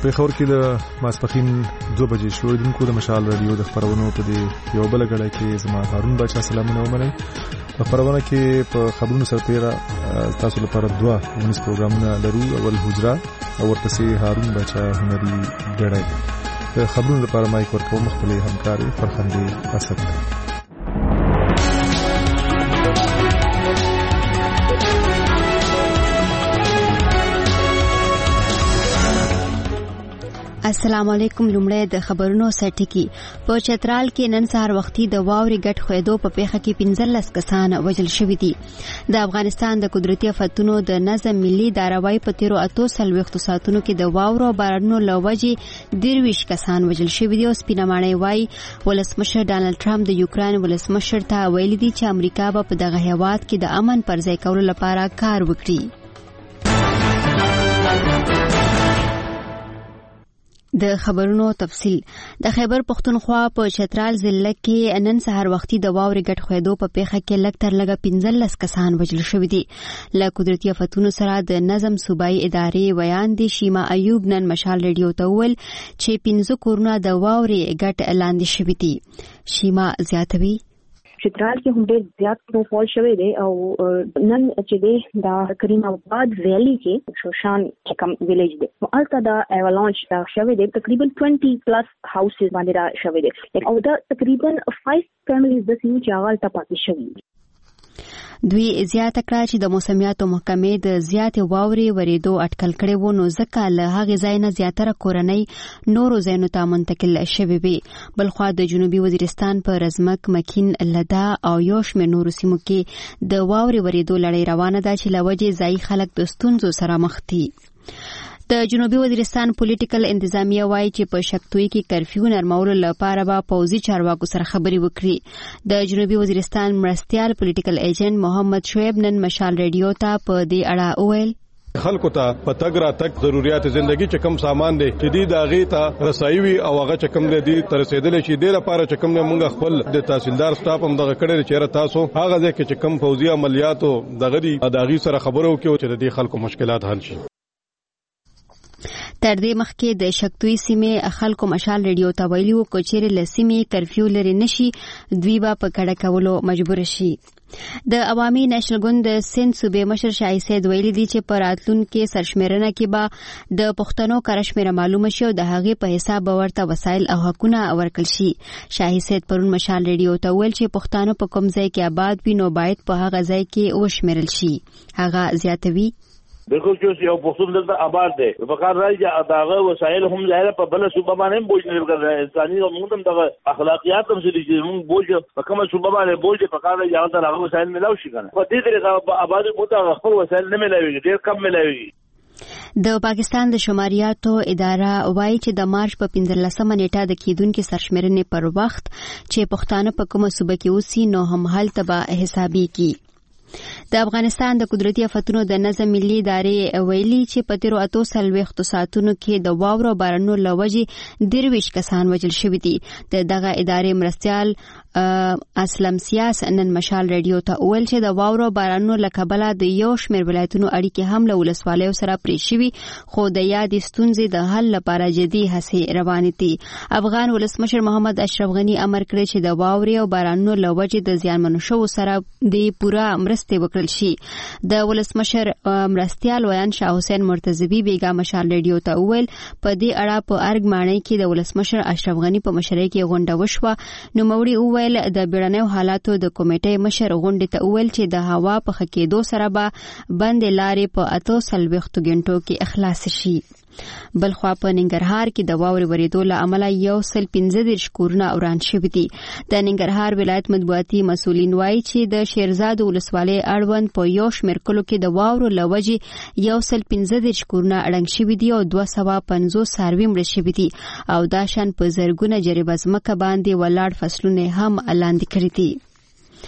پیښور کې د ماسپخین 2 بجې شو د مشال رادیو د خبرونو په دې یو بل غړی کې زما هارون بچا سلامونه ومنئ. په خبرونه کې په خبرونو سرتیرا تاسو لپاره 2 ونیس پروګرامونه لرو. اول حجرا او ورپسې هارون بچا هنري غړی. د خبرونو لپاره مایک ورکوم خپل همکاري فرخندې اسد. السلام علیکم. لومړی د خبرونو سرټکی. په چترال کې نن سهار وختي د واوري ګټ خویدو په پیښه کې 15 کسان وژل شوي دي. د افغانستان د قدرتي آفتونو د نظم ملي داراوی په تیرو 48 ساعتونو کې د واورو او بارانونو له وجې 23 کسان وژل شوي دي. او سپینمانۍ وایي ولسمشر ډانلډ ټرمپ د یوکرين ولسمشر ته ویلي دي چې امریکا به په دغه هیواد کې د امن پر ځای کولو لپاره کار وکړي. د خبرونو تفصیل. د خیبر پختونخوا په چترال ضلع کې نن سهار وختي د واوري ګټ خویدو په پیښه کې لږ تر لږه 15 کسان وژل شوي دي. له قدرتي آفتونو سره د نظم صوبایي ادارې ویان دي شیما ایوب نن مشال رادیو ته وویل چې 15 کورونه د واوري ګټ لاندې شوي دي. شیما زیاتوي چترال کې هم ډېر زیات سنوفال شوی دی او نن چې دی دا کریم آباد ویلی کې شوشان کم ویلیج دی البته دا ایوالانچ دا شوی دی تقریبا 20 پلس هاوسز باندې را شوی دی او دا تقریبا 5 فیملیز د سیمو چې هغه ته پاتې شوی. دوی زیاته کړه چې د موسمیاتو محکمې د زیاتې واوري ورېدو اټکل کړی و نو ځکه له هغې ځای نه زیاتره کورنۍ نورو ځایونو ته منتقل شوې وې. بلخوا د جنوبي وزیرستان په رزمک مکین لدا او یو شمېر نورو سیمو کې د واوري ورېدو لړۍ روانه ده چې له وجې ځایي خلک د ستونزو سره مخ دي. د جنوبي وزیرستان پولیټیکل انتظامیه وایي چې په شکتوي کې کرفیو نرمولو لپاره به پوځي چارواکو سره خبرې وکړي. د جنوبي وزیرستان مرستیال پولیټیکل ایجنټ محمد شعیب نن مشال رادیو ته په دې اړه وویل خلکو ته په تګ را تک ضرورت زندگی چې کم سامان دي چې دی داغه ته رسایوي او هغه چې کم دي تر رسیدل شي د لپاره چې کم موږ خپل د تحصیلدار سټاف هم دغه کړي چې تاسو هغه ځکه چې کم فوزي عملیاتو دغه دي داغي سره خبرو کې چې د خلکو مشکلات حل شي. تر دې مخکې د شکتوي سیمې خلکو مشال رادیو ته ویلي وو چې چیرې له سیمې کرفیو لري نشي دوی به په کډه کولو مجبور شي. د عوامي نېشنل ګوند د سند صوبې مشر شاهي سید ویلي دي چې په راتلونکي سرشمیرنه کې به د پښتنو کارشمیره معلومه شي او د هغې په حساب ورته وسایل او حقونه ورکړل شي. شاهي سید پرون مشال رادیو ته ویل چې پښتانه په کوم ځای کې آباد وي نو باید په هغه ځای کې وشمیرل شي. هغه زیاتوي بالکل چې یو پښتون دلته آباد دی په کار راځي داغه وسایل هم ظاهر په بل صوبه باندې بوج نه ورکړي انساني او موږ هم دغه اخلاقیات هم چې موږ بوج په کومه صوبه باندې بوج په کار راځي هغه دغه وسایل ملاو شي کنه په دې طریقه آباد بوته خپل وسایل نه ملاوي ډېر کم ملاوي. د پاکستان د شماریاتو اداره وایي چې د مارچ په 15مه نیټه د کېدونکو سرشمیرنې پر وخت چې پښتانه په کومه صوبه کې اوسي نو هم هلته به حسابي کی. د افغانستان د قدرتي آفتونو د نظم ملي ادارې ویلي چې په تیرو 48 ساعتونو کې د واورو او بارانونو له وجې 23 کسان وژل شوي دي. د دغه ادارې مرستیال اسلم سیاس نن مشال رادیو ته وویل چې د واورو او بارانونو له کبله د یو شمېر ولایتونو اړیکې هم له ولسوالیو سره پرې شوي خو د یادې ستونزې د حل لپاره جدي هڅې روانې دي. افغان ولسمشر محمد اشرف غني امر کړی چې د واورې او بارانونو له وجې د زیانمنو شوو سره د پوره مرستې وکړل شي. د ولسمشر مرستیال ویان شاه حسین مرتضوی بیګا مشال رادیو ته وویل په دې اړه په ارګ ماڼۍ کې د ولسمشر اشرف غني په مشرۍ کې غونډه وشوه. نوموړي وویل د بیړنیو حالاتو د کمیټې مشر غونډې ته وویل چې د هوا په ښه کېدو سره به بندې لارې په 48 غنټو کې اخلاص شي. بلخوا په ننګرهار کې د واورې ورېدو له امله 115 کورونه وران شوي دي. د ننګرهار ولایت مطبوعاتي مسؤلین وایي چې د شیرزاد ولسوالۍ اړوند په یو شمېر کلو کې د واورو له وجې 115 کورونه ړنګ شوي دي او 250 څاروي مړه شوي دي او دا شان په زرګونه جریبه ځمکه باندې ولاړ فصلونه هم لاندې کړي دي.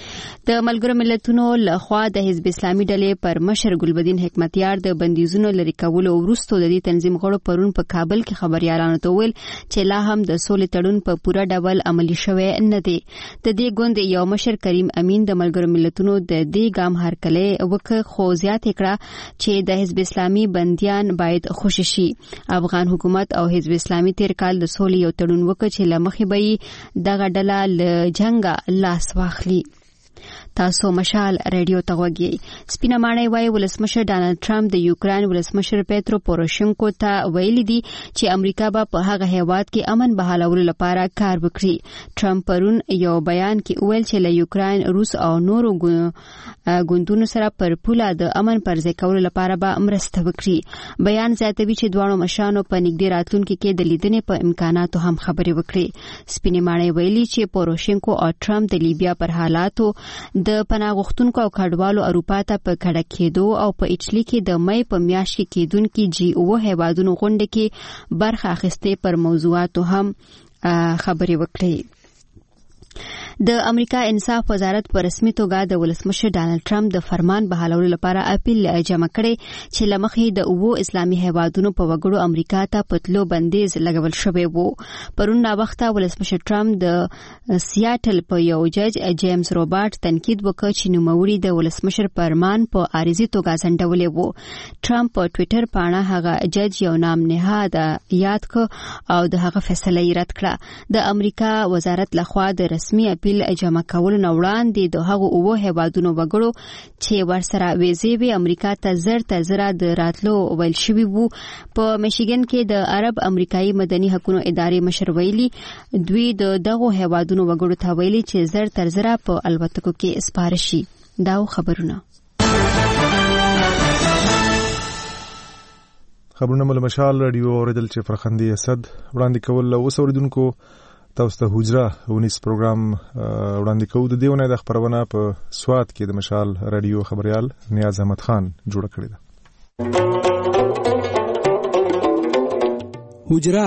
د ملګرو ملتونو لخوا د حزب اسلامي ډلې پر مشر ګلبدین حکمتیار د بندیزونو لري کولو وروسته د دې تنظیم غړو پرون په کابل کې خبريالانو ته ویل چې لا هم د سولې تړون په پوره ډول عملي شوی نه دی. د دې ګوند یو مشر کریم امین د ملګرو ملتونو د دې ګام هرکله وکړ خو زیات کړه چې د حزب اسلامي بنديان باید خوشی شي. افغان حکومت او حزب اسلامي تیر کال د سولې یو تړون وکړ چې لمخې به دغه ډله له جنګ لاس واخلي. تاسو مشال رادیو ته وګورئ. سپینه ماڼۍ وايي ولسمشر ډانلډ ټرمپ د یوکرين ولسمشر پیټرو پوروشینکو ته ویلي دي چې امریکا به په هغه هیواد کې امن بحالولو لپاره کار وکړي. ټرمپ پرون یو بیان کې ویل چې له یوکرين، روس او نورو ګوندونو سره پر پوله د امن پرځای کولو لپاره به مرسته وکړي. بیان زیاتوي چې دواړو مشرانو په نږدې راتلونکي کې د لیدنې په امکاناتو هم خبرې وکړي. سپینه ماڼۍ ویلي چې پوروشینکو او ټرمپ د لیبیا پر حالاتو د پناه غوښتونکو او کډوالو اروپا ته په کډه کېدو او په اټلی کې د مې په میاشت کې کېدونکي G7 هیوادونو غونډه کې برخه اخیستې پر موضوعاتو هم خبرې وکړي. د امریکا انصاف وزارت په رسمي توګه د ولسمشر ډانلډ ټرمپ د فرمان بحالولو لپاره اپیل جمع کړي چې لمخې د اوو اسلامي هیوادونو په وګړو امریکا ته پتلو بندیز لګول شوی وو. پرون نا وخته ولسمشر ټرمپ د سیاتل په یو جج جیمز روبرټ تنقید وکړ چې نوموړي د ولسمشر فرمان په عارضي توګه ځنډولې وو. ټرمپ په ټوئیټر باندې هغه جج یو نام نهاد یاد کړ او د هغه فیصله یې رد کړه. د امریکا وزارت لخوا د رسمي اپیل جمع کول نه وړاندې د هغو اوو هیوادونو وګړو چې ورسره ویزې وي امریکا ته زر د راتلو ویل شوی وو. په میشیګن کې د عرب امریکایي مدني حقوقو ادارې مشر ویلي دوی دغه هیوادونو وګړو ته ویلي چې زر په الوتکو کې سپارشي. دا خبرونه مل مشال رادیو اوریدل چې فرخندي اسد وړاندې کول او اوریدونکو تاسو ته حجره ونیس پروګرام وړاندې کوو. د دیونه د خبرونه په سواد کې د مشال رادیو خبريال نیاز احمد خان جوړ کړی ده. حجره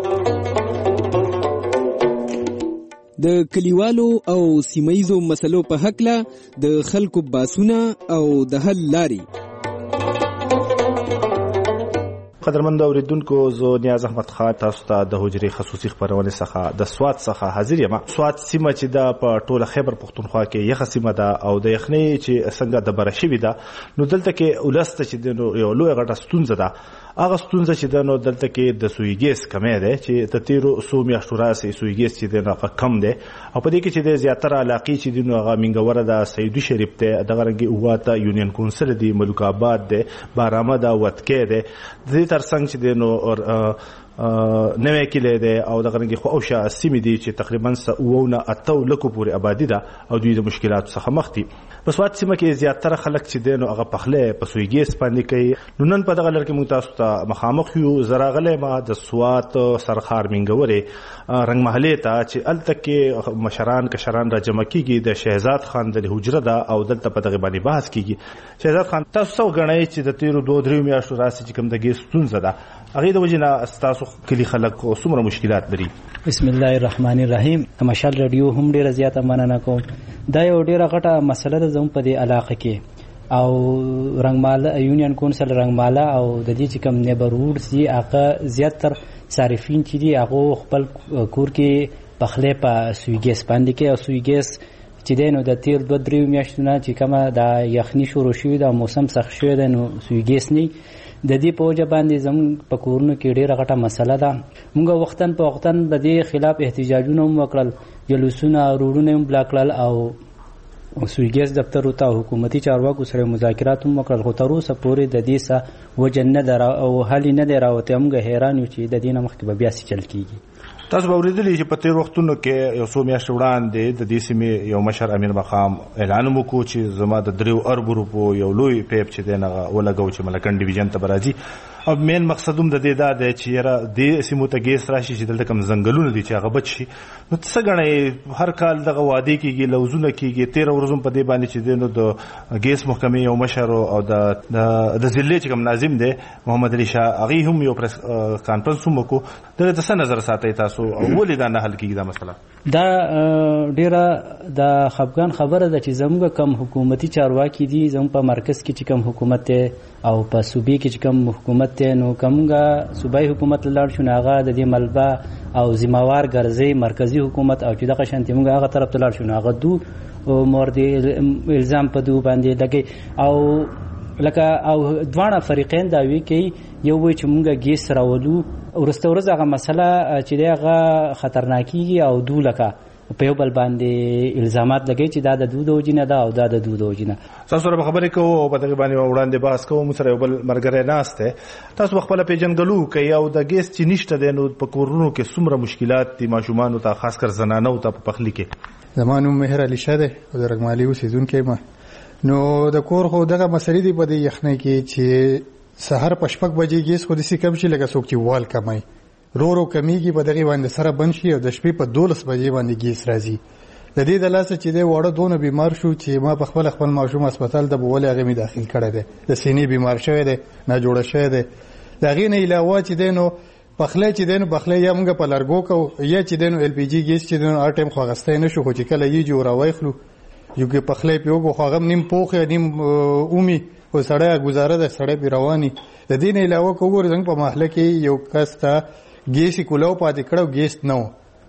د کلیوالو او سیمایزو مسلو په حق له د خلکو باسونه او د حل لاري. قدرمند اوریدونکو زه نیاز احمد خان تاسو ته د حجرې خصوصي خبرونه څخه د سواد څخه حاضر یم. سواد سیمه چې د په ټوله خیبر پختونخوا کې یخه سیمه ده او د یخنۍ چې څنګه د برشوي ده نو دلته کې ولسته چې د یو لوی غټه ستونزه ده. هغه ستونزه چې د نو دلته کې د سویګیس کمې ده چې د تیرو سو میاشتو راسي سویګیس چې د کم ده او په دې کې چې د زیاتره علاقې چې د نو هغه منګوره د سیدو شریف ته دغه رنګي واته یونین کونسل دی ملک آباد ده بارامه ده وتکې ده د ترڅنګ چې د نو نوې کله ده او دغه رنګي خو او شا سیمې دي چې تقریبا 9 لکو پورې آبادی ده او دوی د مشکلاتو څخه مخ دي. په سواد سیمه کې زیاتره خلک چې د نو هغه پخله په سویګیس باندې کوي. نو نن په دغه لړ کې موږ تاسو ته مخامخ یو زراغله ما د سواد سرخار منګوري رنگ محله ته چې التکه مشران کشران را جمع کیږي د شهزاد خان د حجره ده او دلته په دغه باندې بحث کیږي. شهزاد خان تاسو غنئ چې د تیرو 2-3 میاشتو راسي چې کوم د ګیس ستونزه ده هغه د وجنه تاسو کلی خلک څومره مشکلات لري. بسم الله الرحمن الرحیم. مشال رادیو هم ډیره زیاته مننه کوم. دا یو ډیره غټه مسله ده زموږ په دې علاقه کې او رنگماله یونین کونسل رنگماله او د دې چې کوم نیبرهود سي هغه زیاتره صارفین چې دي هغه خپل کور کې پخله په سویګیس باندې کې او سویګیس چې دینو د تیر 2-3 میاشتو نه چې کومه د یخني شروع شوې ده موسم سخت شوی ده نو سویګیس نه د دې په وجه باندې زموږ په کورونو کې ډیره غټه مسله ده. موږ وختن په وختن د دې خلاف احتجاجونه وکړل، جلوسونه روډونه هم بلاک کړل او سویګیس دفتر ته حکومتي چارواکو سره مذاکرات هم وکړل خو تر اوسه پورې د دې څه وجه نه ده او حل نه دی راوتی. موږ حیران یو چې د دې نه مخکې به بیا څه چل کیږي. تاسو به اوریدلی چې په تیر وختونو کې یو څو میاشتې وړاندې د دې سیمې یو مشر امیر مقام اعلان وکړ چې زما د 3 ارب روپو یو لوی پیپ چې دغه ولګو چې ملکن ډیویژن ته برازي. او مین مقصدوم د دې دا دی چې یاره د سیمو ته ګیس راشي چې دلته کوم ځنګلونه دي چې هغه بچ شي. نو څه غنئ هر کال دغه وادي کېږي لوزونه کېږي 13 ورځې په دې باندې چې د ګیس محکمې یو مشر او د ضلع چې کوم ناظم دی محمد علي شاه هغه هم یو پریس کانفرنس هم وکړو. دغه څه نظر ساتي تاسو او ولې دا نه حل کېږي دا مسله؟ دا ډیره د خفګان خبره ده چې زموږ کم حکومتي چارواکي دي زموږ په مرکز کې چې کم حکومت دی او په صوبې کې چې کم حکومت دی نو کومه صوبایي حکومت لاړ شو هغه د دې ملبه او ذمہوار ګرځي مرکزی حکومت او چې دغه شانتي موږ هغه طرف ته لاړ شو هغه دو مورد الزام په دو باندې لګي او لکه او دواړه فریقین دا وی کوي یو وی چې موږ ګیس راولو ورسته ورځ هغه مسله چې هغه خطرناکي او دو لکه په یو بل باندې الزامات لګي چې دا د دو وجنه دا او دا د دو وجنه تاسو سره خبرې کوو او په دغه باندې وړاندې بحث کوو مو سره یو بل مرګره ناشته تاسو خپل پیژنګلو کوي او د ګیس چې نشته د نو په کورونو کې څومره مشکلات دي ماشومان ته خاص کر زنانو ته په پخلی کې زمانو مهر علي شاده او د رګمالي اوسیدونکو ما نو د کور خو دغه مسلې دی په دې یخنۍ کې چې سحر پشپک بجې ګیس خو دې کم شي لکه څوک چې وال کمای رو کمیږي په دغه باندې سره بند شي او د شپې په 12 بجې باندې ګیس راځي د دې د لاسه چې د وړه دونه بیمار شو چې ما په خپل ماشوم هسپتال د بوله هغه می داخل کړی دی د سینې بیمار شوی دی نه جوړ شوی دی دغه نه علاوه چې دینو پخله چې دینو بخله یا موږ په لارګو کو یا چې دینو ال پی جی ګیس چې دینو هر ټیم خو غستای نه شو خو چې کله یې جوړوي خلو یو کې پخله پیوګو خو هغه نیم پوخه نیم اومي او سړی گزاره د سړی پیروانی د دې نه علاوه کوګور څنګه په محله کې یو کس ته ګیس کولو پاتې کړو ګیس نو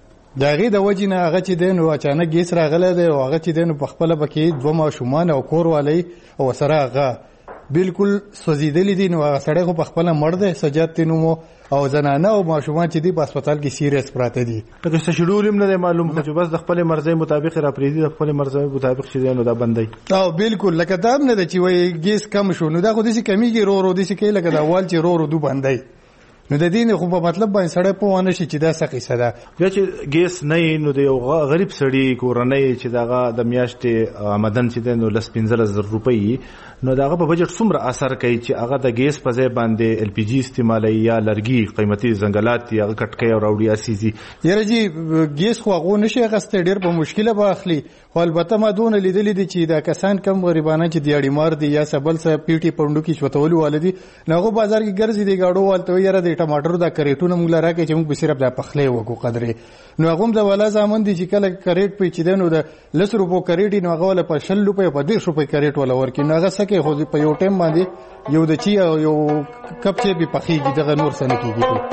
داغه د وجې نه هغه چې دین او اچانک ګیس راغله دی او هغه چې دین په خپل بکې دوه ماشومان او کور والی او سره هغه بالکل سوزیدلی دي نو هغه سړی خو په خپل مړ دی سجاد تینو او زنانه او ماشومان چې دی په هسپتال کې سیریس پراته دي که څه شډول هم نه معلوم خو چې بس د خپل مرزي مطابق را پریدي د خپل مرزي مطابق چې نو دا بندي او بالکل لکه دا نه د چې وای ګیس کم شو نو دا خو د سې کمیږي رو د سې کې لکه دا وال چې رو دو بندي نو د دې نه خو په مطلب باندې سړی په ونه شي چې دا څه قصه ده بیا چې ګیس نه نو د یو غریب سړی کورنۍ چې دغه د میاشتې آمدن چې نو لس 15000 روپۍ نو دغه په بجټ څومره اثر کوي چې هغه د ګیس په ځای باندې ال پی جی استعمالي یا لرګي قیمتي ځنګلات یا کټکۍ او راوړي اساسي یره جی ګیس خو هغه نشي غسته ډیر په مشکله به اخلي خو البته ما دون لیدلې دي چې دا کسان کم غریبانه چې دیاړي مار دي یا سبل سره پیټي پوندو کې شوتول والدي نغه بازار کې ګرځي دي گاډو والته یره د ټماټر دا کریټونه موږ لاره کې چې موږ به صرف د پخلې وکړو قدرې نو هغه د ولا ځامن دي چې کله کریټ په چې دنو د 10 روپو کریټ نو هغه ول په 60 روپے په 10 روپے کریټ ولا ورکې نو هغه سکه خو په یو ټیم باندې یو د چی یو کپ چې به پخېږي دغه نور سن کېږي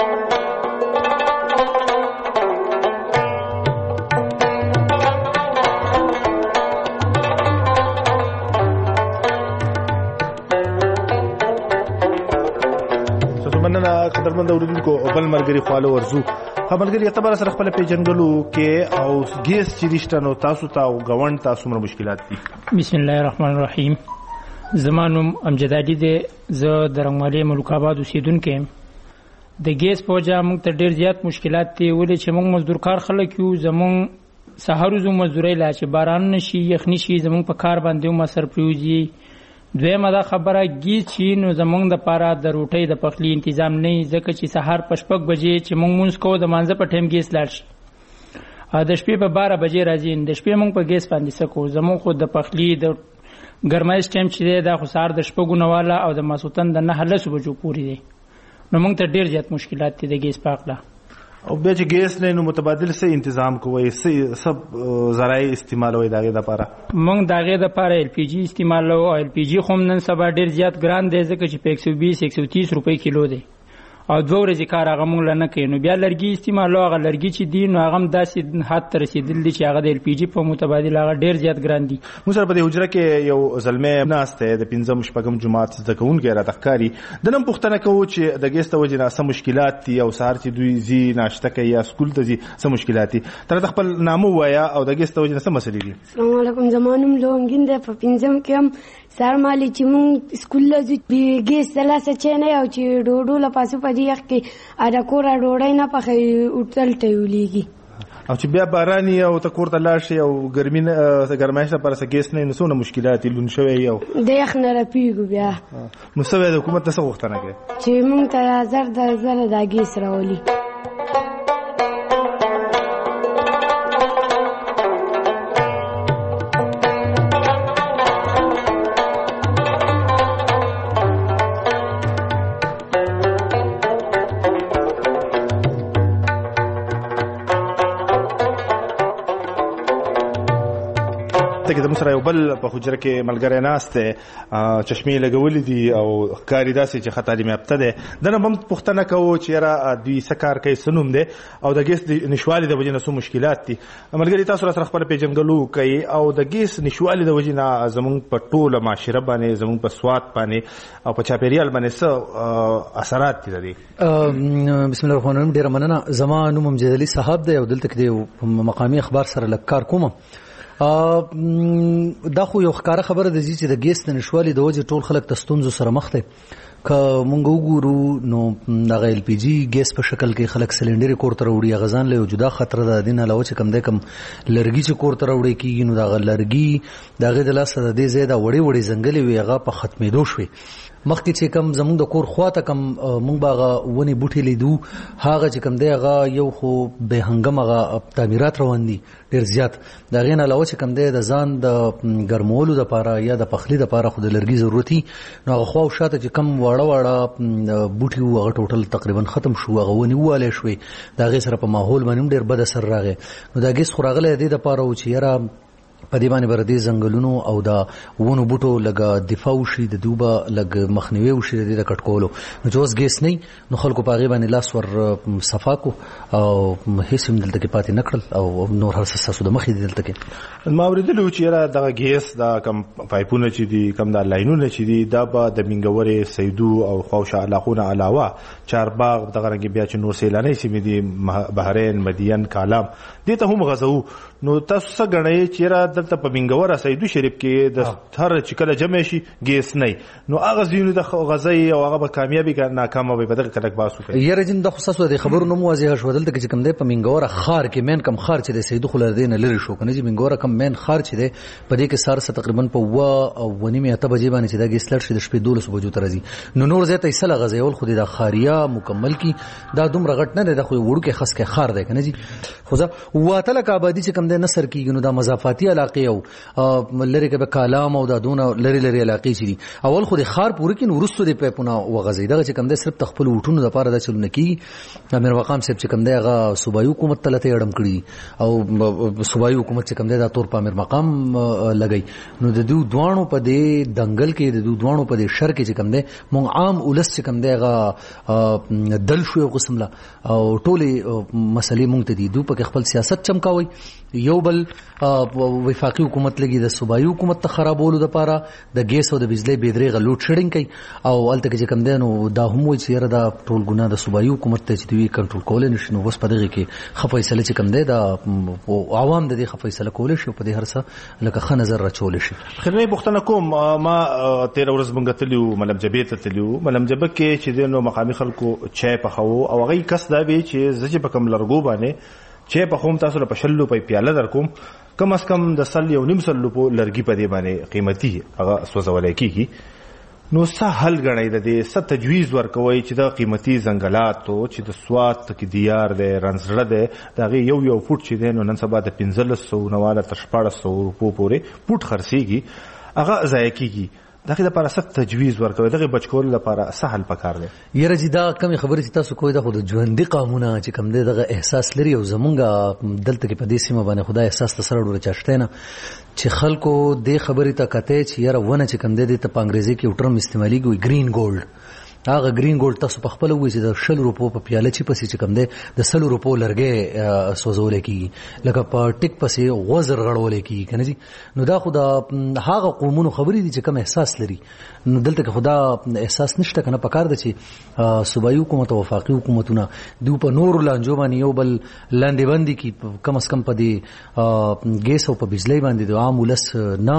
قدرمن اوریدونکو بل ملګری خالو ورزو خبرګری اعتبار سره خپل پیژنګلو کې او ګیس چې رښتا نو تاسو ته او غوند تاسو مر مشکلات دي بسم الله الرحمن الرحیم زمانم امجدادي د زه د رنگمالي ملک آباد اوسیدونکو د ګیس په وجه موږ ته ډیر زیات مشکلات دي ولې چې موږ مزدور کار خلک یو زمون سحر زو مزدوري لا چې باران نشي یخني شي زمون په کار باندې مو سر پریوزي دویمه دا خبره ګیس چې نو زمونږ د پاره د روټۍ د پخلی تنظیم نه ځکه چې سحر پشپک بجې چې مونږ مونږ کو د مانځه په ټیم ګیس لاړ شي د شپې په 12 بجې راځي د شپې مونږ په ګیس باندې سکو زمونږ خو د پخلی د ګرمایش ټیم چې دا خو سار د شپږو نواله او د ماسوتن د 9 بجو پوری دی نو مونږ ته ډیر زیات مشکلات دي د ګیس پاکله او بیا چې ګیس نه نو متبادل سه تنظیم کوی سب ذرایع استعمالوي داغه د لپاره مونږ داغه د لپاره ال پی جی استعمالو او ال پی جی خو نن سبا ډیر زیات ګران دی ځکه چې په 120 130 روپۍ کیلو دی او دوه ورځې کار هغه مونږ لنه کوي نو بیا لرګي استعمالو هغه لرګي چې دی نو هغه داسې حد ته رسیدل دي چې هغه د ال پی جی په متبادل هغه ډیر زیات ګران دي موږ سره په دې حجره کې یو زلمه ناشته د 15 شپږم جماعت زده کوونکی را تخکاری د نن پښتنه کوو چې د ګیس ته وجه نه مشکلات دي او سهار چې دوی زی ناشته کوي یا سکول ته زی سم مشکلات دي تر خپل نامو وایا او د ګیس ته وجه نه سم مسلې دي السلام علیکم زمانم لونګین د 15 کې هم سر مالي چې مونږ سکول لزو ګیس سلاسه چې نه او چې ډوډو لپاسو په دې وخت کې اډا کور ډوډۍ نه پخې اوټل ټیولېږي او چې بیا باران او ته کور ته لاړ شي او ګرمایش لپاره څه ګیس نه نسونه مشکلات لون شوی یو د یخ نه رپیږو بیا نو سوي د حکومت څه غوښتنه کوي چې مونږ ته زر د ګیس راولي ته کې د مسره یو بل په حجره کې ملګری ناشته چشمې لګولې دي او کاری داسې چې خطر یافته ده دنه هم پښتنه کوو چې را دوی سکار کوي سنوم ده او د ګیس نشوالي د وجې نه سو مشکلات دي ملګری تاسو سره خپل پیژنګلو کوي او د ګیس نشوالي د وجې نه زمونږ په ټوله معاشره باندې زمونږ په سواد باندې او په چاپیریال باندې څه اثرات دي لري. بسم الله الرحمن الرحیم. ډیر مننه. زما نوم امجد علي صاحب دی او دلته کې مقامی اخبار سره لکار کوم. دا خو یو ښکاره خبره ده چې د ګیس د نشوالي د وجې ټول خلک د ستونزو سره مخ دي. که مونږ وګورو نو دغه ایل پی جی ګیس په شکل کې خلک سلنډر کور ته وړي غزان له جدا خطر ده دین علاوه چې کم ده کم لرګي چې کور ته وړي کیږي نو دغه لرګي دغه د لاس د دې زیاده وړي وړي ځنګلې وي هغه په ختمېدو شوي. مخکې چې کم زمونږ د کور خواته کم مونږ باغه ونی بوټي لیدو هغه چې کم دی هغه یو خو به هنګم هغه تعمیرات روان دي ډیر زیات دا غین علاوه چې کم دی د ځان د ګرمولو د پاره یا د پخلی د پاره خو د لرګي ضرورتي نو هغه خو شاته چې کم واړه واړه بوټي هغه ټوټل تقریبا ختم شو هغه ونی واله شوي دا غي سره په ماحول باندې ډیر بد اثر راغی نو دا ګیس خو راغله د پاره او چې یاره په دې باندې بردي زنګلونو او دا ونو بوټو لګه دفاع وشي د دوبه لګ مخنیوي وشي د کټکولو نو جوز ګیس نه نو خلکو په غي باندې لاس ور صفاکو او هیڅ هم دلته کې پاتې نکړل او نور هر څه سود مخې دلته کې ما ورېدل چې را د ګیس دا کم پایپونه چې دي کم دا لاینونه چې دي دا به د منګوري سیدو او خوشه علاقونه علاوه چارباغ دغه رنګ بیا چې نور سیلانه سیمې دي بحرین مدین کالام دې ته هم غزو نو تاسو څنګه غنئ چې را دلته په منګور سیدو شریف کې د هر چې کله جمع شي ګیس نه نو هغه زینو د غزي او هغه به کامیابی کا ناکامه به بدغه کلک باسو کوي یره جن د خصوصو د خبرو نو واضح شو دلته چې کوم دی په منګور خار کې مین کم خار چې د سیدو خلر دین لری شو کنه چې منګور کم مین خار چې دی په دې کې سار تقریبا په و ونیمه ته بجې باندې چې د ګیس لړ شي د شپې 12 بجو ته راځي نو نور زیاته ایسه غزي ول خو د خاریا مکمل کی دا دوم رغټ نه د خو وړو کې خاص کې خار دی کنه جی خو ځه واته لک آبادی چې کم دی نصر کیږي نو دا مضافاتی علاقې او لری کې به کالام او دا دونه لری علاقې چې دي اول خو د خار پوره کې نورستو د پیپونه وغځي دغه چې کم دی صرف تخپل وټونو د پاره د چلونه کی امیر وقام صاحب چې کم دی هغه صوبایي حکومت تلته اړم کړی او صوبایي حکومت چې کم دی دا تور په امیر مقام لګي نو د دوه په دې دنګل کې د دوه په دې شر کې چې کم دی مونږ عام ولس چې کم دی هغه دل شو قسم لا او ټولې مسلې مونږ ته دي دوی په خپل سیاست چمکاوي یو بل وفاقي حکومت لګي د صوبایي حکومت ته خرابولو د پاره د ګیس او د بجلی بيدرېغه لوډ شیډینګ کوي او الته کې کوم دینو دا هم وي چې یره دا ټول ګناه د صوبایي حکومت ته چې دوی کنټرول کول نشي نو وس په دغه کې خفایسله چې کوم دی دا عوام د دې خفایسله کول شي په دې هرڅه لکه خ نظر راچول شي. خلنی پښتنه کوم ما 13 ورځ مونږ تلیو ملمجبه ته تلیو ملمجبه کې چې دینو مقامي خلکو چای په خو او هغه کس دا به چې زجه په کم لرګو باندې چې په خوم تاسو په شلو په پیاله در کوم کم از کم د سل یو نیم سل په لرګي په دی باندې قیمتي هغه سوځولای کیږي نو څه حل غړای د دې ست تجویز ورکوي چې د قیمتي ځنګلات او چې د سواد کې دیار د رنزړه ده دغه یو فوټ چې دین نن سبا د 1500 نواله تر 1400 روپو پورې فوټ خرسيږي هغه ضایع کیږي دغه لپاره ست تجویز ورکوي دغه بچکول لپاره سهل پکار دی یره جدا کم خبره چې تاسو کوی د خود ژوندۍ قانونه چې کم دی دغه احساس لري او زمونږه دلته کې په دې سیمه باندې خدای احساس تسره ډوره چاشته نه چې خلکو د خبرې ته کته چې یره ونه چې کم دی د په انګریزي کې ټرم استعمالي کوي گرین ګولډ هغه گرین ګولډ تاسو په خپل وې چې د 100 روپو په پیاله چې پسې چې کم دی د 100 روپو لرګې سوزول کیږي لکه په ټیک پسې غوزر غړول کیږي کنه جی نو دا خدا هغه قومونو خبرې دي چې کم احساس لري نو دلته کې خدا احساس نشته کنه پکار دي چې صوبایي حکومت او وفاقي حکومتونه دوی په نور لانجو باندې یو بل لاندې باندې کی کم از کم په دې ګیس او په بجلی باندې د عام ولس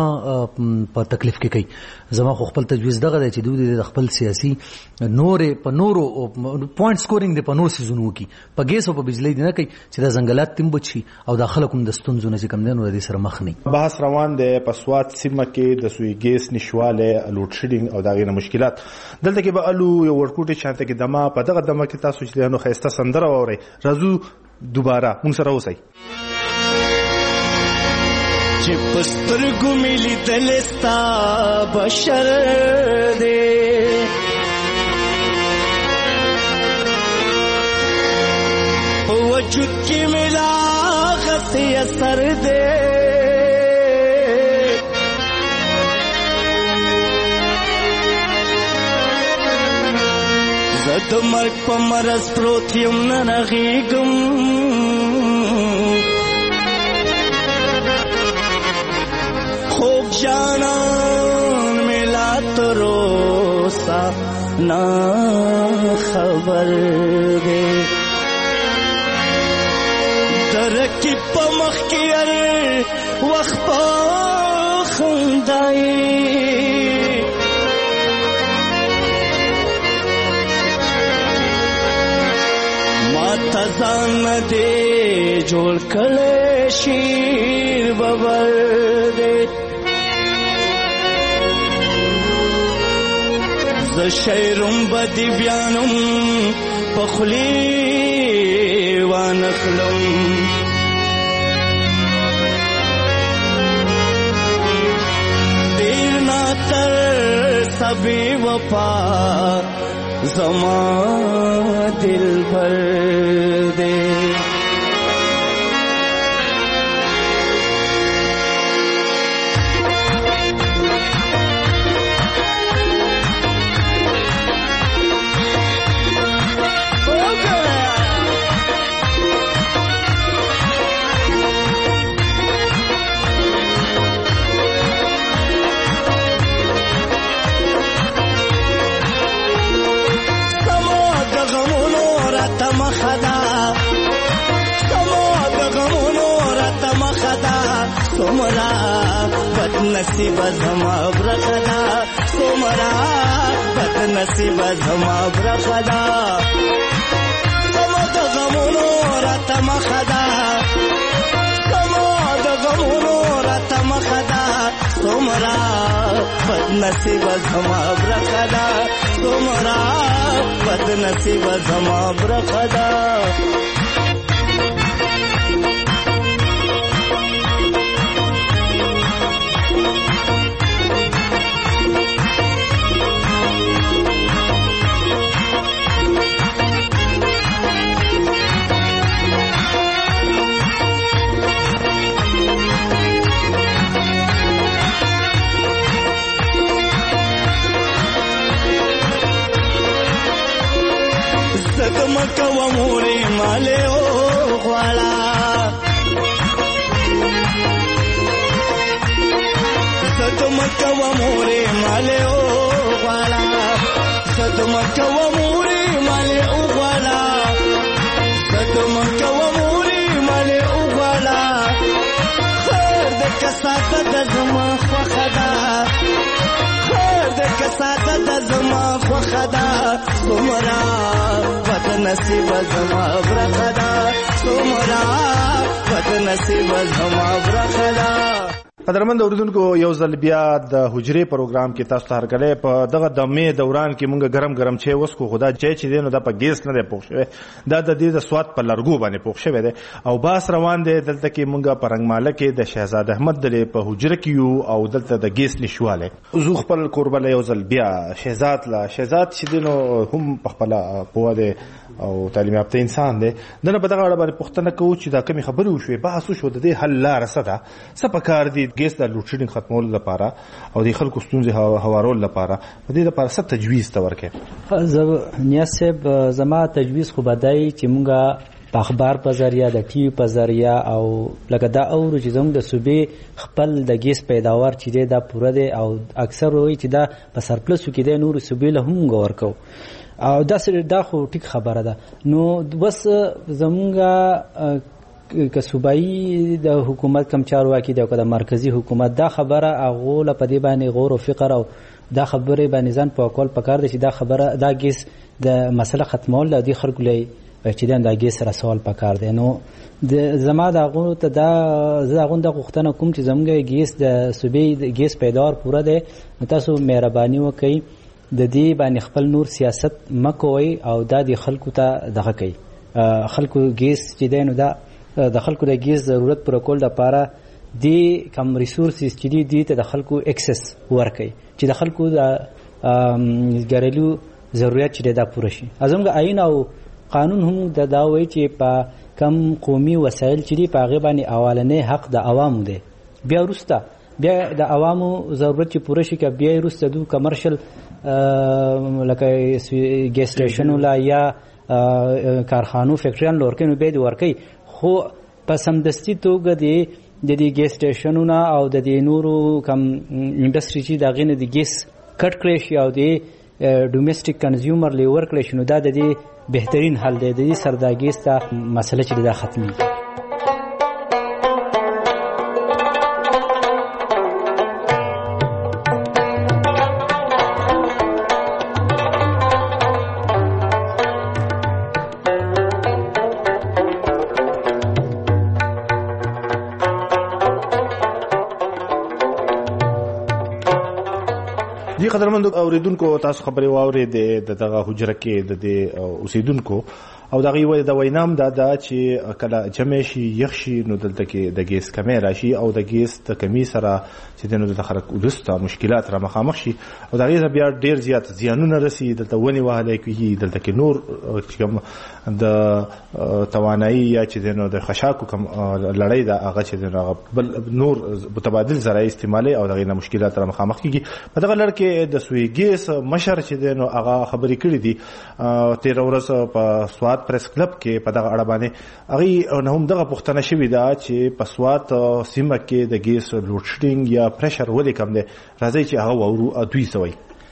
نه په تکلیف کې کوي زما خو خپل تجویز دغه دی چې دوی د خپل سیاسي نورې په نورو پوینټ سکورینګ د په نور سيزونو کې په ګیس او په بجلی نه کوي چې د ځنګلات تیم بچي او د خلکو د ستونزو نه کم دي نو د سره مخ نه بحث روان دی په سواد سیمه کې د سوی ګیس نشواله لوډ شیډینګ او دغه مشکلات دلته کې به الو یو ورکوټي شانته کې دما په دغه دما کې تاسو چې نو خسته سندره ووري راځو دوباره موږ سره اوسئ چې پستر ګملی دلستا بشر دے وجود کی ملا غسی اثر دے مرګ په مرض پروت یم نه رغېږم خوږ جانان مې لا تر اوسه نه خبر دی درکی په مخ کې هر وخت په خندای ما ته ځان نه دی جوړ کړی شیر ببر دی زه شعرم بدی بیانم په خولې وانخلم دیر ناتر سبی وفا زما دل بر دے سومرا بد نصیب زما برخدا سومرا بد نصیب زما برخدا سما د غمونو راته مخدا سما د غمونو راته مخدا سومرا بد نصیب زما برخدا سومرا بد نصیب زما برخدا مکه و مورې مالې او غواړه زد مکه و مورې مالې او غواړه زد مکه و مورې مالې او غواړه زد مکه و مورې مالې او غواړه خیر د کساته د زما خوښه ده خیر د کساته د زما خوښه ده سومرا بد نصیب زما برخدا سومرا بد نصیب زما برخدا قدرمن اوریدونکو یو ځل بیا د حجرې پروګرام کې تاسو ته هرکلی په دغه د مې دوران کې مونږ ګرم ګرم چای وسکو خدا چای چې دی نو دا په ګیس نه دی پوښ شوی دا د دې د سواد په لرګو باندې پوښ شوی دی او باس روان دی دلته کې مونږ په رنګماله کې د شهزاد احمد دلې په حجره کې یو او دلته د ګیس نشواله زو خپل قربله یو ځل بیا شهزاد چې دی نو هم په خپل پوهه دی او تعلیم یافته انسان دی دنه په دغه اړه باندې پوښتنه کوو چې دا کمی خبرې وشوې بحث وشو د دې حل لاره څه ده څه پکار دي ګیس د لوډ شیډینګ ختمولو لپاره او د خلکو ستونزې هوارولو لپاره په دې لپاره څه تجویز ته ورکړي نیاز صاحب زما تجویز خو بدای چې مونږه په اخبار په ذریعہ د ټي وي په ذریعہ او لکه دا اورو چې زموږ د صوبې خپل د ګیس پیداوار چې دی دا پوره دی او اکثر وایي چې دا په سرپلسو کې دی نور صوبې له هم ورکو او دا خو ټیک خبره ده نو بس زمونږه که صوبایي د حکومت کم چارواکي دی او که د مرکزی حکومت دا خبره هغو له په دې باندې غور او فکر او دا خبرې باندې ځان په کول پکار دی چې دا خبره دا ګیس د مسله ختمول د دې خلکو له چې دا ګیس سره سوال پکار دی نو زما د هغو ته دا زه هغو د غوښتنه کوم چې زموږ ګیس د صوبې ګیس پیداوار پوره دی نو تاسو مهرباني وکئ د دې باندې خپل نور سیاست مکوئ او دا د خلکو ته دغه کوي خلکو ګیس چې دی نو دا د خلکو د ګیس ضرورت پر کول لپاره دی کم ریسورسز چې دی ته د خلکو اکسس ورکړي چې د خلکو د ګریلو ضرورت چې دا پوره شي ازمږه آئین او قانون هم دا وایي چې په کم قومي وسایل چې دی په هغه باندې اولنې حق د عوامو دی بیا وروسته بیا د عوامو ضرورت چې پوره شي که بیا وروسته دو کمرشل لکه ګیس سټیشن ولا یا کارخانو فیکټریان لورکې نو به دې ورکوي خو په سمدستي توګه د دې ګیس سټیشنونه او د دې نورو کم انډسټري چې دغې نه د ګیس کټ کړی شي او د ډومېسټیک کنزیومر لی ورکړی شي نو دا د دې بهترین حل دی د دې سره دا ګیس ته مسله چې دا ختمېږي. دی قدرمنو اوریدونکو تاسو خبرې واورې د دغه حجره کې د اوسیدونکو او دغه وای د وینام دا چې کله جمع شي یخ شي نو دلته کې د ګیس کمی راشي او د ګیس د کمی سره چې د خلک ولسته مشکلات را مخامخ شي او دغه بیا ډیر زیات زیانونه رسي دلته ونی وهلې کوي دلته کې نور کوم د توانایي یا چې د خشاکو کم لړۍ دا هغه چې بل نور متبادل ذرایع استعمالي او دغه مشکلات را مخامخ کیږي په دغه لړ کې د سوی ګیس مشر چې هغه خبرې کړې دي 13 ورځ په سواد پریس کلب کې په دغه اړه باندې هغه نه هم دغه پوښتنه شوې ده چې په سواد سیمه کې د ګیس لوډ شیډینګ یا پریشر ولې کم دی راځي چې هغه ورو دوی سوي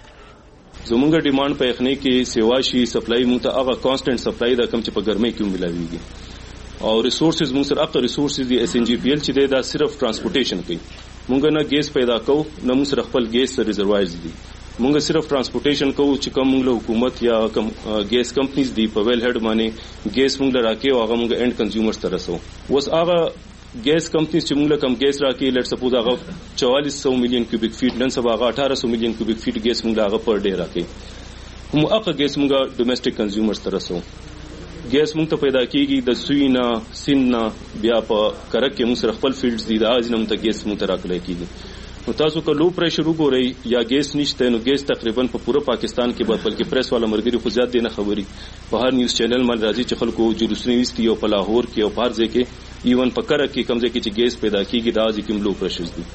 زمونږ ډیماند په یخنۍ کې سیوا شي سپلای مونږ ته هغه کانسټنټ سپلای دا کم چې په ګرمۍ کې ملاويږي او ریسورسز مونږ سره اکثر ریسورسز دي SNGPL چې دا صرف ترانسپورټیشن کوي مونږ نه ګیس پیدا کوو نه مونږ سره خپل ګیس ریزروایرز دي مونږ صرف ترانسپورټیشن کوو چې کوم مونږ له حکومت یا کوم ګیس کمپنیز دی په ویل هډ باندې ګیس مونږ راکې او هغه مونږ اینڈ کنزیومرز ته رسو وس هغه ګیس کمپنیز چې مونږ له کم ګیس راکې لیټ سپوز هغه 4400 میلیون کیوبیک فیټ نن سبا هغه 1800 میلیون کیوبیک فیټ ګیس مونږ هغه پر ډے راکې هم هغه ګیس مونږ ډومېسټک کنزیومرز ته رسو ګیس مونږ ته پیدا کیږي د سوینا سینا بیا په کرک کې مونږ سره خپل فیلډز دي دا ځینم ته ګیس مونږ ته راکړی کیږي نو تاسو که لو پریشر وګورئ یا ګیس نشته نو ګیس تقریبا په پوره پاکستان کې به بلکې پریس والا مرګري خو زیات دی نه خبري په هر نیوز چینل باندې راځي چې خلکو جلوسونه وستي او په لاهور کې او په هر ځای کې ایون په کرک کې کم ځای کې چې ګیس پیدا کیږي دا ځکه لو پریشرز دي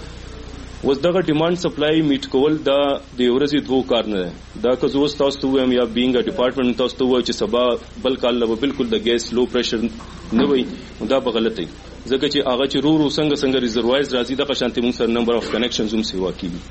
وس دغه ډیماند سپلای میټ کول دا د ورځې دوه کار نه دا که زه تاسو ته وایم یا بینګ ا ډپارټمنټ تاسو ته وایي چې سبا بل کال له بالکل د ګیس لو پریشر نه وي دا به غلطي ځکه چې هغه چې رو څنګه ریزروایرز راځي د قشانتي مون سره نمبر اف کنیکشنز هم سیوا کیږي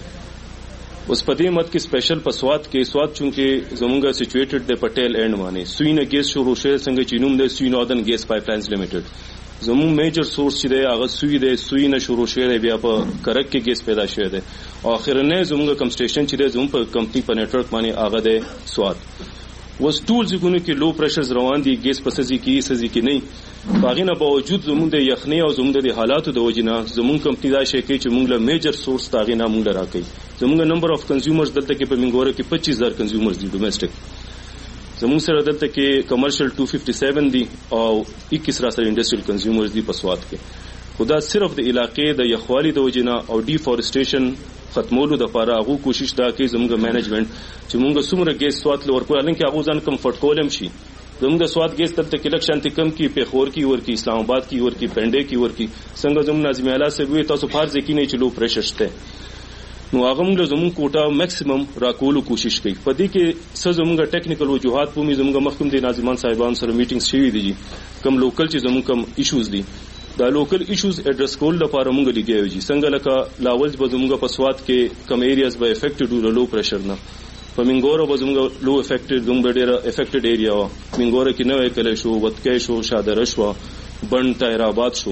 اوس په دې مت کې سپیشل په سواد چونکه زمونږه سچویټډ د پټیل اینڈ باندې سوینه ګیس شروع شوه څنګه چې نوم د سوی ناردن ګیس پایپلاینز لیمیټډ زمون میجر سورس چې دی هغه سوی نه شروع شوه دی بیا په کرک کې ګیس پیدا شوه دی او اخرنه زمونږه کم سټیشن چې دی زمون په کمپنی په نتورک باندې هغه دی سواد وس ټول ځګونو کې لو پریشرز روان دي ګیس په سزي کې نه باغینه باوجود زمونږ د یخنۍ او زمونږ د حالاتو د وجنه زمونږ کمپنی دا شي چې مونږ له میجر سورس تاغینه مونږ راکې زمونږ نمبر اف کنزیومرز دلته کې په منګوره کې 25000 کنزیومرز دي ډومېسټک زمونږ سره دلته کې کمرشل 257 دي او 21 سره انډستریال کنزیومرز دي په سواد کې خدا صرف د علاقې د یخوالي د وجنه او ډیفورسټیشن ختمولو د لپاره هغه کوشش دا کوي زموږ مینجمنت چې موږ څومره ګیس سواد لورکو لکه هغه ځان کمفورټ کولم شي زموږ سواد ګیس تلته کې لکشانتي کم کی پیښور کی ورکی اسلام آباد کی ورکی پنده کی ورکی څنګه زموږ ناظم اعلی سے وی تاسو فرض کې نه چلو پریشر شته نو هغه موږ زموږ کوټا میکسیمم راکولو کوشش کوي په دې کې څه زموږ ټیکنیکل وجوهات په می زموږ مخکوم دي ناظمان صاحبان سره میټینګز شوي دي کم لوکل چې زموږ کم ایشوز دي دا لوکل ایشوز ایڈریس کول لپاره موږ لګیږي څنګه لکه لاول به زموږ په سواد کې کم ایریاز به افیکټډ ور لو پریشر نه په منګوره به زموږ لو افیکټډ زموږ ډیره افیکټډ ایریا و منګوره کې نو کله شو وتکې شو شادره شو بند تایرآباد شو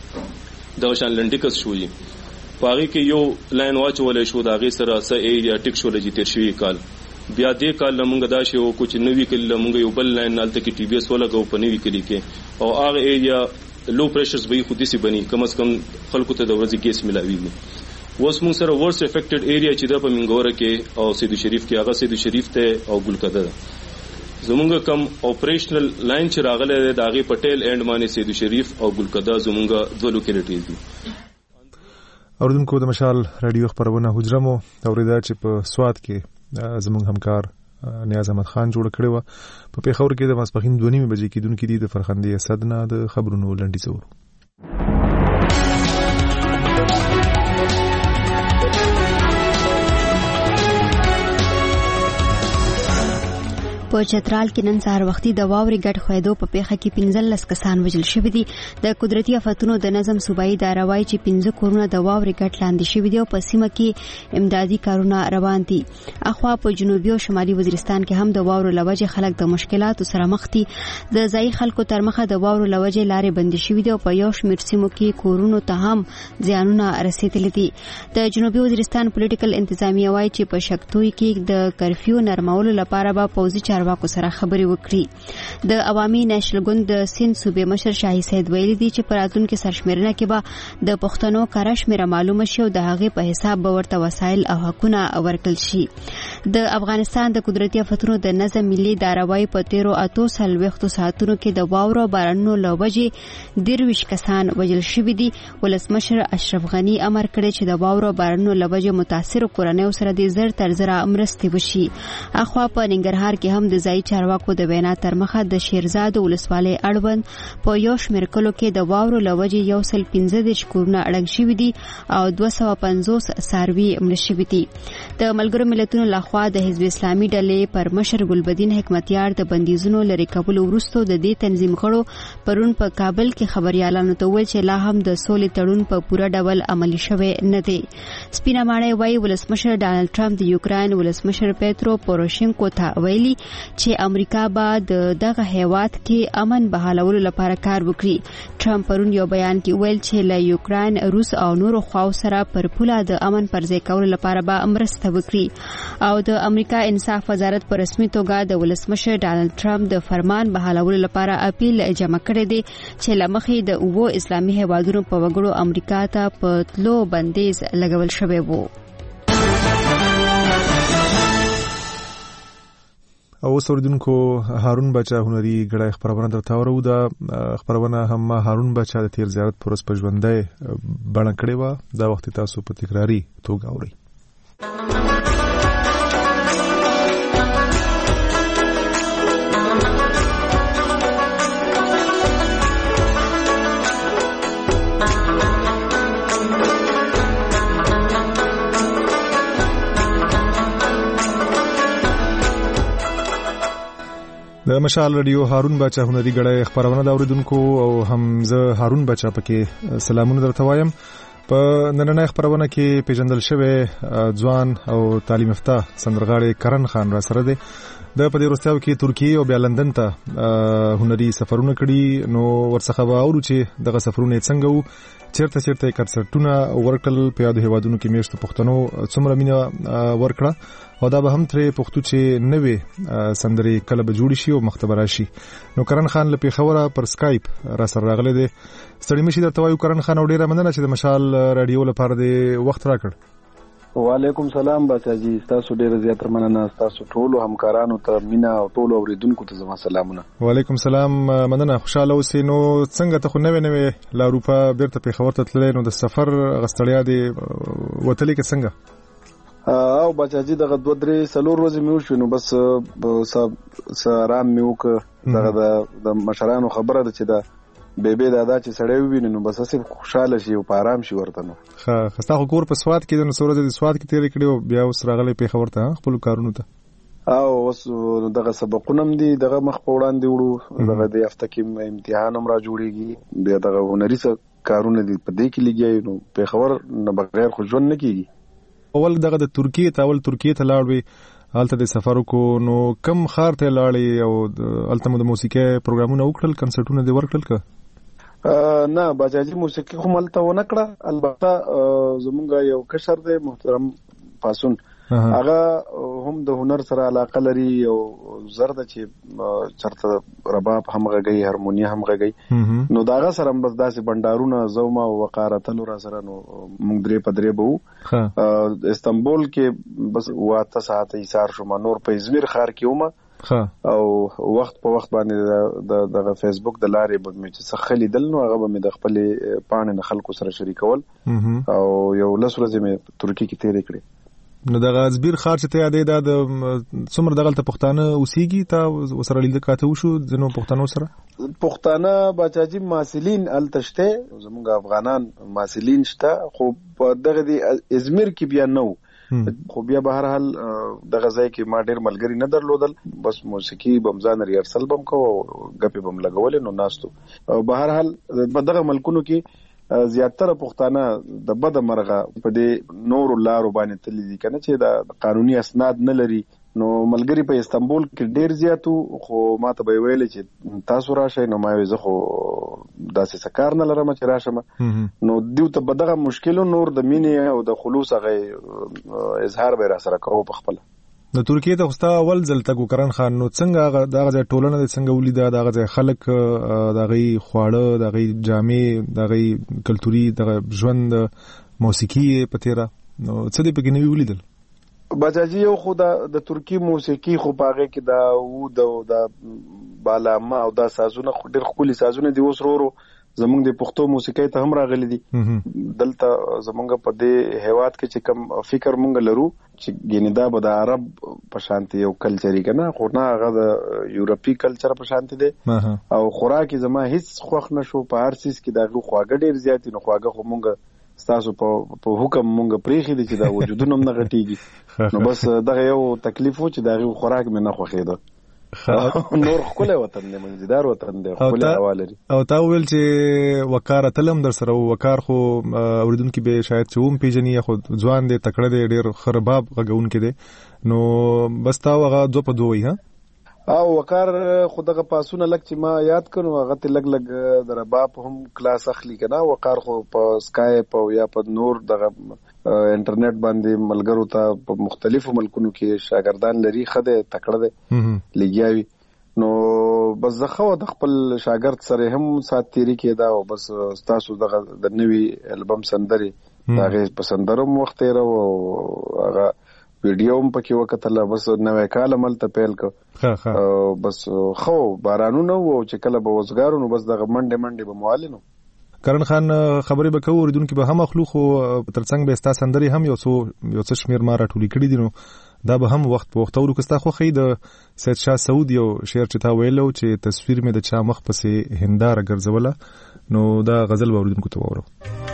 دا شان لنډیکس شوې پاره کې یو لاین واچولې شو دا غي سره س ایریا ټیک شو لږی تیر شوی کال بیا دې کال لمونږ دا شی او کوم نوې کله لمونږ یو بل لاین نالته کې ټي بي اس ولګو په نوې کلی کې او هغه ایریا لو پریشرز به خودي سي بني کم از کم خلکو ته د ورځې کیس ملاويږي وس مون سره ورس افیکټډ ایریا چې د په منګوره کې او سیدو شریف کې هغه سیدو شریف ته او ګلکده زمونږ کم اپریشنل لاین چې راغله د هغه پټیل اینڈ باندې سیدو شریف او ګلکده زمونږ دوه لوکیلیټیز دي اوردونکو د مشال رادیو خبرونه حجرمو اوریدا چې په سواد کې زمونږ همکار نیاز احمد خان جوړ کړی و په پیښور کې د ماسپخین 2:30 بجې کې دونکو دي د فرخندې صدنا د خبرونو لنډیز ورو په چترال کې نن سهار وختي د واورې ګډ خویدو په پیښه کې 15 کسان وژل شوي دي. د قدرتي آفتونو د نظم صوبایي اداره وايي چې 15 کورونه د واورې ګډ لاندې شوي دي او په سیمه کې امدادي کارونه روان دي. اخوا په جنوبي او شمالي وزیرستان کې هم د واورو لوجې خلک د مشکلاتو سره مخ دي. د ځایي خلکو تر مخه د واورو لوجې لارې بندې شوي دي او په یو شمېر سیمو کې کورونو ته هم زیانونه رسیدلي دي. د جنوبي وزیرستان پولیټیکل انتظامیه وايي چې په شکتوي کې د کرفیو نرمولو لپاره به پوځي چارواکو سره خبرې وکړي. د عوامي نېشنل ګوند د سند صوبې مشر شاهي سید ویلي دي چې په راتلونکي سرشمېرنه کې به د پښتنو کره شمېره معلومه شي او د هغې په حساب به ورته وسایل او حقونه ورکړل شي. د افغانستان د قدرتي آفتونو د نظم ملي اداره وايي په تیرو 48 ساعتونو کې د واورو بارانونو له وجې 23 کسان وژل شوي دي. ولسمشر اشرف غني امر کړی چې د واورو بارانونو له وجې متاثرو کورنیو سره د زر تر زره مرستې وشي. اخوا په ننګرهار کې هم د ځایي چارواکو د وینا تر مخه د شیرزاد ولسوالۍ اړوند په یو شمېر کلو کې د واورو له وجې 115 کورونه اړنګ شوي دي او 250 څاروي مړه شوي دي. د ملګرو ملتونو لخوا د حزب اسلامي ډلې پر مشر ګلبدین حکمتیار د بندیزونو لرې کولو وروسته د دې تنظیم غړو پرون په کابل کې خبريالانو ته وویل چې لا هم د سولې تړون په پوره ډول عملي شوی نه دی. سپینه ماڼۍ وايي ولسمشر ډانلډ ټرمپ د یوکراین ولسمشر پیترو پوروشینکو ته ویلي چې امریکا به دغه هیواد کې امن بحالولو لپاره کار وکړي. ټرمپ پرون یو بیان کې ویل چې له یوکراین، روس او نورو خواو سره پر پوله د امن پرځای کولو لپاره به مرسته وکړي. او د امریکا انصاف وزارت په رسمي توګه د ولسمشر ډانلډ ټرمپ د فرمان بحالولو لپاره اپیل جمع کړی دی چې لمخې د اوو اسلامي هیوادونو په وګړو امریکا ته په تلو بندیز لګول شوی وو. او اوسوردونکو هارون بچا هنري غړای خبرونه درته ورو دا خبرونه هم هارون بچا د تیر زیارت پرس په ژوندۍ بڼه کړې و. دا وخت تاسو په تکراری توګه اورئ. د مشال رادیو هارون بچا هنري غړای خبرونه دا اوریدونکو او هم زه هارون بچا پکې سلامونه درته وایم. په نننۍ خبرونه کې پیژندل شوی ځوان او تعلیم یافته سندرغاړی کرن خان را سره دی. د په دې وروستیو کې ترکیه او بیا لندن ته هنري سفرونه کړي. نو ورڅخه به اورو چې دغه سفرونه څنګه وو، چیرته کنسرټونه ورکړل، په یادو هیوادونو کې میشتو پښتنو څومره مینه ورکړه او دا به هم ترې پښتو چې نوې سندرې کله به جوړ شي او مختبر شي. نو کرن خان له پیښوره پر اسکایپ را سره راغلی دی. ستړي مشي درته وایو کرن خان، او ډیره مننه چې د مشال رادیو لپاره د وخت راکړ. وعلیکم سلام بچاجي، تاسو ډیره زیاته مننه. تاسو ټولو همکارانو ته مینا او ټولو اوریدونکو ته زما سلامونه. وعلیکم سلام، مننه. خوشاله اوسئ. نو څنګه ته خو نوې له اروپا بیرته پیښور ته تللی، نو د سفر غستړیا دی وتلې کې څنګه؟ او بچاجي دغه 2-3 ورځې مې وشو، نو بس آرام مې وکړ. دغه د مشرانو خبره ده چې دا بیبي دادا چې سړی وویني نو بس هسې خوشحاله شي او په آرام شي ورته. نو ښه، ستا خو کور په سوات کې دی، نو څو ورځې د سوات کې تېرې کړې او بیا اوس راغلی پیښور ته خپلو کارونو ته؟ او اوس دغه سبقونه هم دي، دغه مخ په وړاندې وړو. دغه د هفته کې امتحان هم را جوړېږي، بیا دغه هنري کارونه دي په دې کې لګیا. نو پیښور نه بغیر خو ژوند نه کېږي. اول دغه د ترکیې ته لاړوې، هلته د سفر وکړو. نو کم ښار ته لاړې او هلته مو د موسیقۍ پروګرامونه وکړل، کنسرټونه دې ورکړل که نه؟ بچاجي موسیقي خو ملته ونه کړه. البته زمونږ یو کشر دی محترم پاسون، هغه هم د هنر سره علاقه لري او زر ده چې چرته رباب هم غږی، هارمونی هم غږی. نو داغه سره بس داسې بندارونه زوما او وقارتلو را سره نو موږ 3 به وو. استنبول کې بس 8 ساعت ایثار شوم. نور په ازمیر ښار کې ومه او وخت په وخت باندې د فیسبوک د لارې به مې چې څه خلیدل، نو هغه به مې د خپل پاڼې نه خلکو سره شریکول او یو 10 ورځې مې ترکیه کې تیرې کړې. نو دغه ازبیر ښار چې ته یادې دا د څومره دغلته پښتانه اوسېږي، تا ورسره لیدل کاته وشو ځینو پښتنو سره؟ پښتانه بچاجي محصلین هلته شته، زموږ افغانان محصلین شته، خو په دغه د ازمیر کې بیا نه و. خو بیا به هر حال دغه ځای کې ما ډېر ملګری نه درلودل، بس موسیقي بمزان ریهرسل بم کو او غپې بم لګولې نو ناستو. به هر حال په دغه ملکونو کې زیاتره پښتانه د بد مرغه په دې نور لارو باندې تللی دي کنه چې د قانوني اسناد نه لري. نو ملګری په استنبول کې ډیر زیاتو، خو ما ته به ویل چې تاسو راشئ، نو ما وی زه خو داسې سکار نه لرم چې راشم. نو دیو ته بدغه مشکل نور د مینې او د خلوص هغه اظهار به را سره کوو په خپل. د ترکیه ته خوستا اول ځل تګو کرن خان، نو څنګه دغه ټولنه د څنګه ولیدا، دغه خلک دغه خواړه، دغه جامې، دغه کلتوري دغه ژوند، موسیقي په تیرا، نو څه دې پکې نوی ولیدل؟ بچاجي یو خو د ترکی موسیقي خو پاغه کې دا و د بالامه او دا سازونه خو ډېر خولي سازونه دي. اوس ورو زمونږ د پښتو موسیقي ته هم راغلي دي. دلته زمونږ په دې هیواد کې چې کم فکر مونږ لرو چې ګیندا به د عرب په شانتي یو کلچري کنه، خو نه هغه د یورپی کلچر په شانتي دي. او خوراکي زما هیڅ خوښ نشو، په هر سیس کې دا خواږه ډېر زیات نو خواږه خو مونږ ستاسو په حکم مونږ پریخي دي چې دا وجودونه نه غټيږي. نو بس دغه یو تکلیف و چې دا خوراک مې نه خوښیده. نور خپل وطن دی، منځدار وطن دی، خپل حواله دي. او تا ویل چې وقار تلم در سره وقار خو اوریدونکو به شاید چې هم پیژني، خو ځوان دی، تکړه دی، ډیر خرباب غږون کې دی، نو بس تا وغه دو په دوی ها. او وقار خدغه پاسونه لک چې ما یاد کړو هغه ته لګ در باب هم کلاس اخلي کنه. وقار خو په اسکایپ او یا په نور دغه انټرنیټ باندې ملګرو ته په مختلفو ملکونو کې شاګردان لري، خده تکړه دی لګیاوي. نو بس زخه د خپل شاګرد سره هم سات تیری کې دا، او بس تاسو دغه د نوی البم سندري هغه پسندرم وخت یې او هغه ویډیو هم پکې وکتل. بس نوې کال عمل ته پیل کړ، بس خو بارانونه و چې کله به وزګارو نو بس دغه منډه به موالینو. کرن خان خبرې به کوو، اوریدونکو به هم مخلوق خو ترڅنګ به ستا سندري هم یو څه شمیر ما راټولې کړي دي، نو دا به هم وخت په وخت ورکستا خو خې د سید شاه سعود یو شعر چې تا ویلو چې تصویر مې د چا مخ پسې هنداره ګرځوله، نو دا غزل به اوریدونکو ته وورو.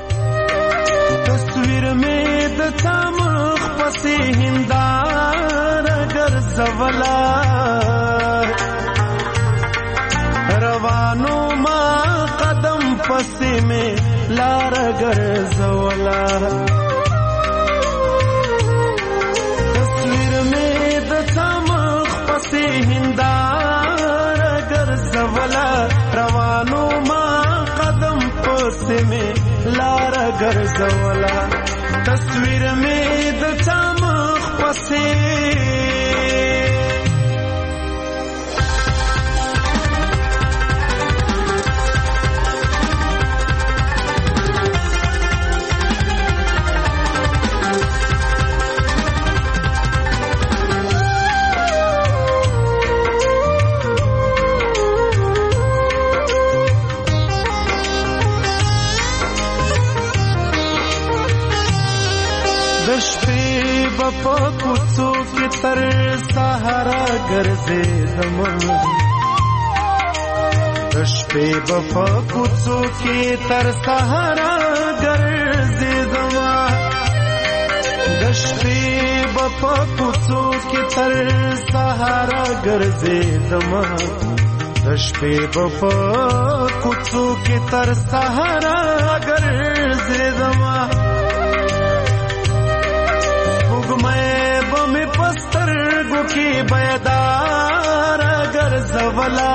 تصویر مې د چا مخ پسې هنداره ګرځوله، روانو ما قدم پسې مې لار ګرځوله. تصویر مې د چا مخ پسې هنداره ګرځوله، روانو ما قدم پسې مې لار ګرځوله. تصویر مې د چا مخ پسې په کوڅو کې تر سهارا ګرځېدم، د شپې په کوڅو کې تر سهارا ګرځېدم، د شپې په کوڅو کې تر سهارا ګرځېدم، د شپې په کوڅو کې تر سهارا ګرځېدم. मैं बम पस्तर गुकी बेदार गरजवला,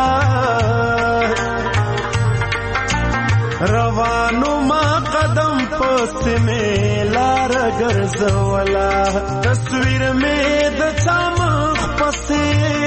रवानो मा कदम पस में लार गरजवला. तस्वीर में द चमक पसे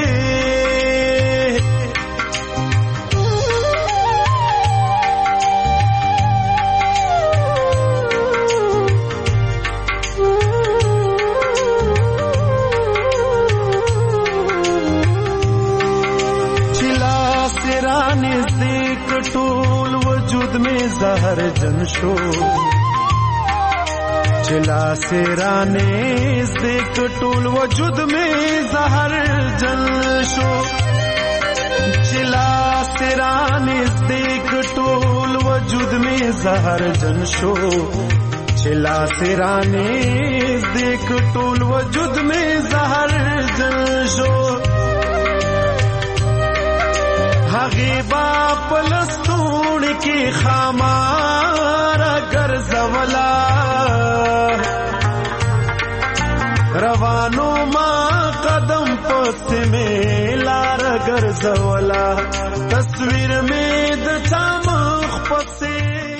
टोल वजूद में जहर जनशो, चिला से राने देख टोल वजूद में जहर जनशो, चिला से राने देख टोल वजूद में जहर जनशो, چلا سرانیز دیک ټول وجود میں زہر جنشو حقیبا پلستون کی خامار گرزولا روانو ما قدم پس میں لار گرزولا تصویر میں د چامخ پسے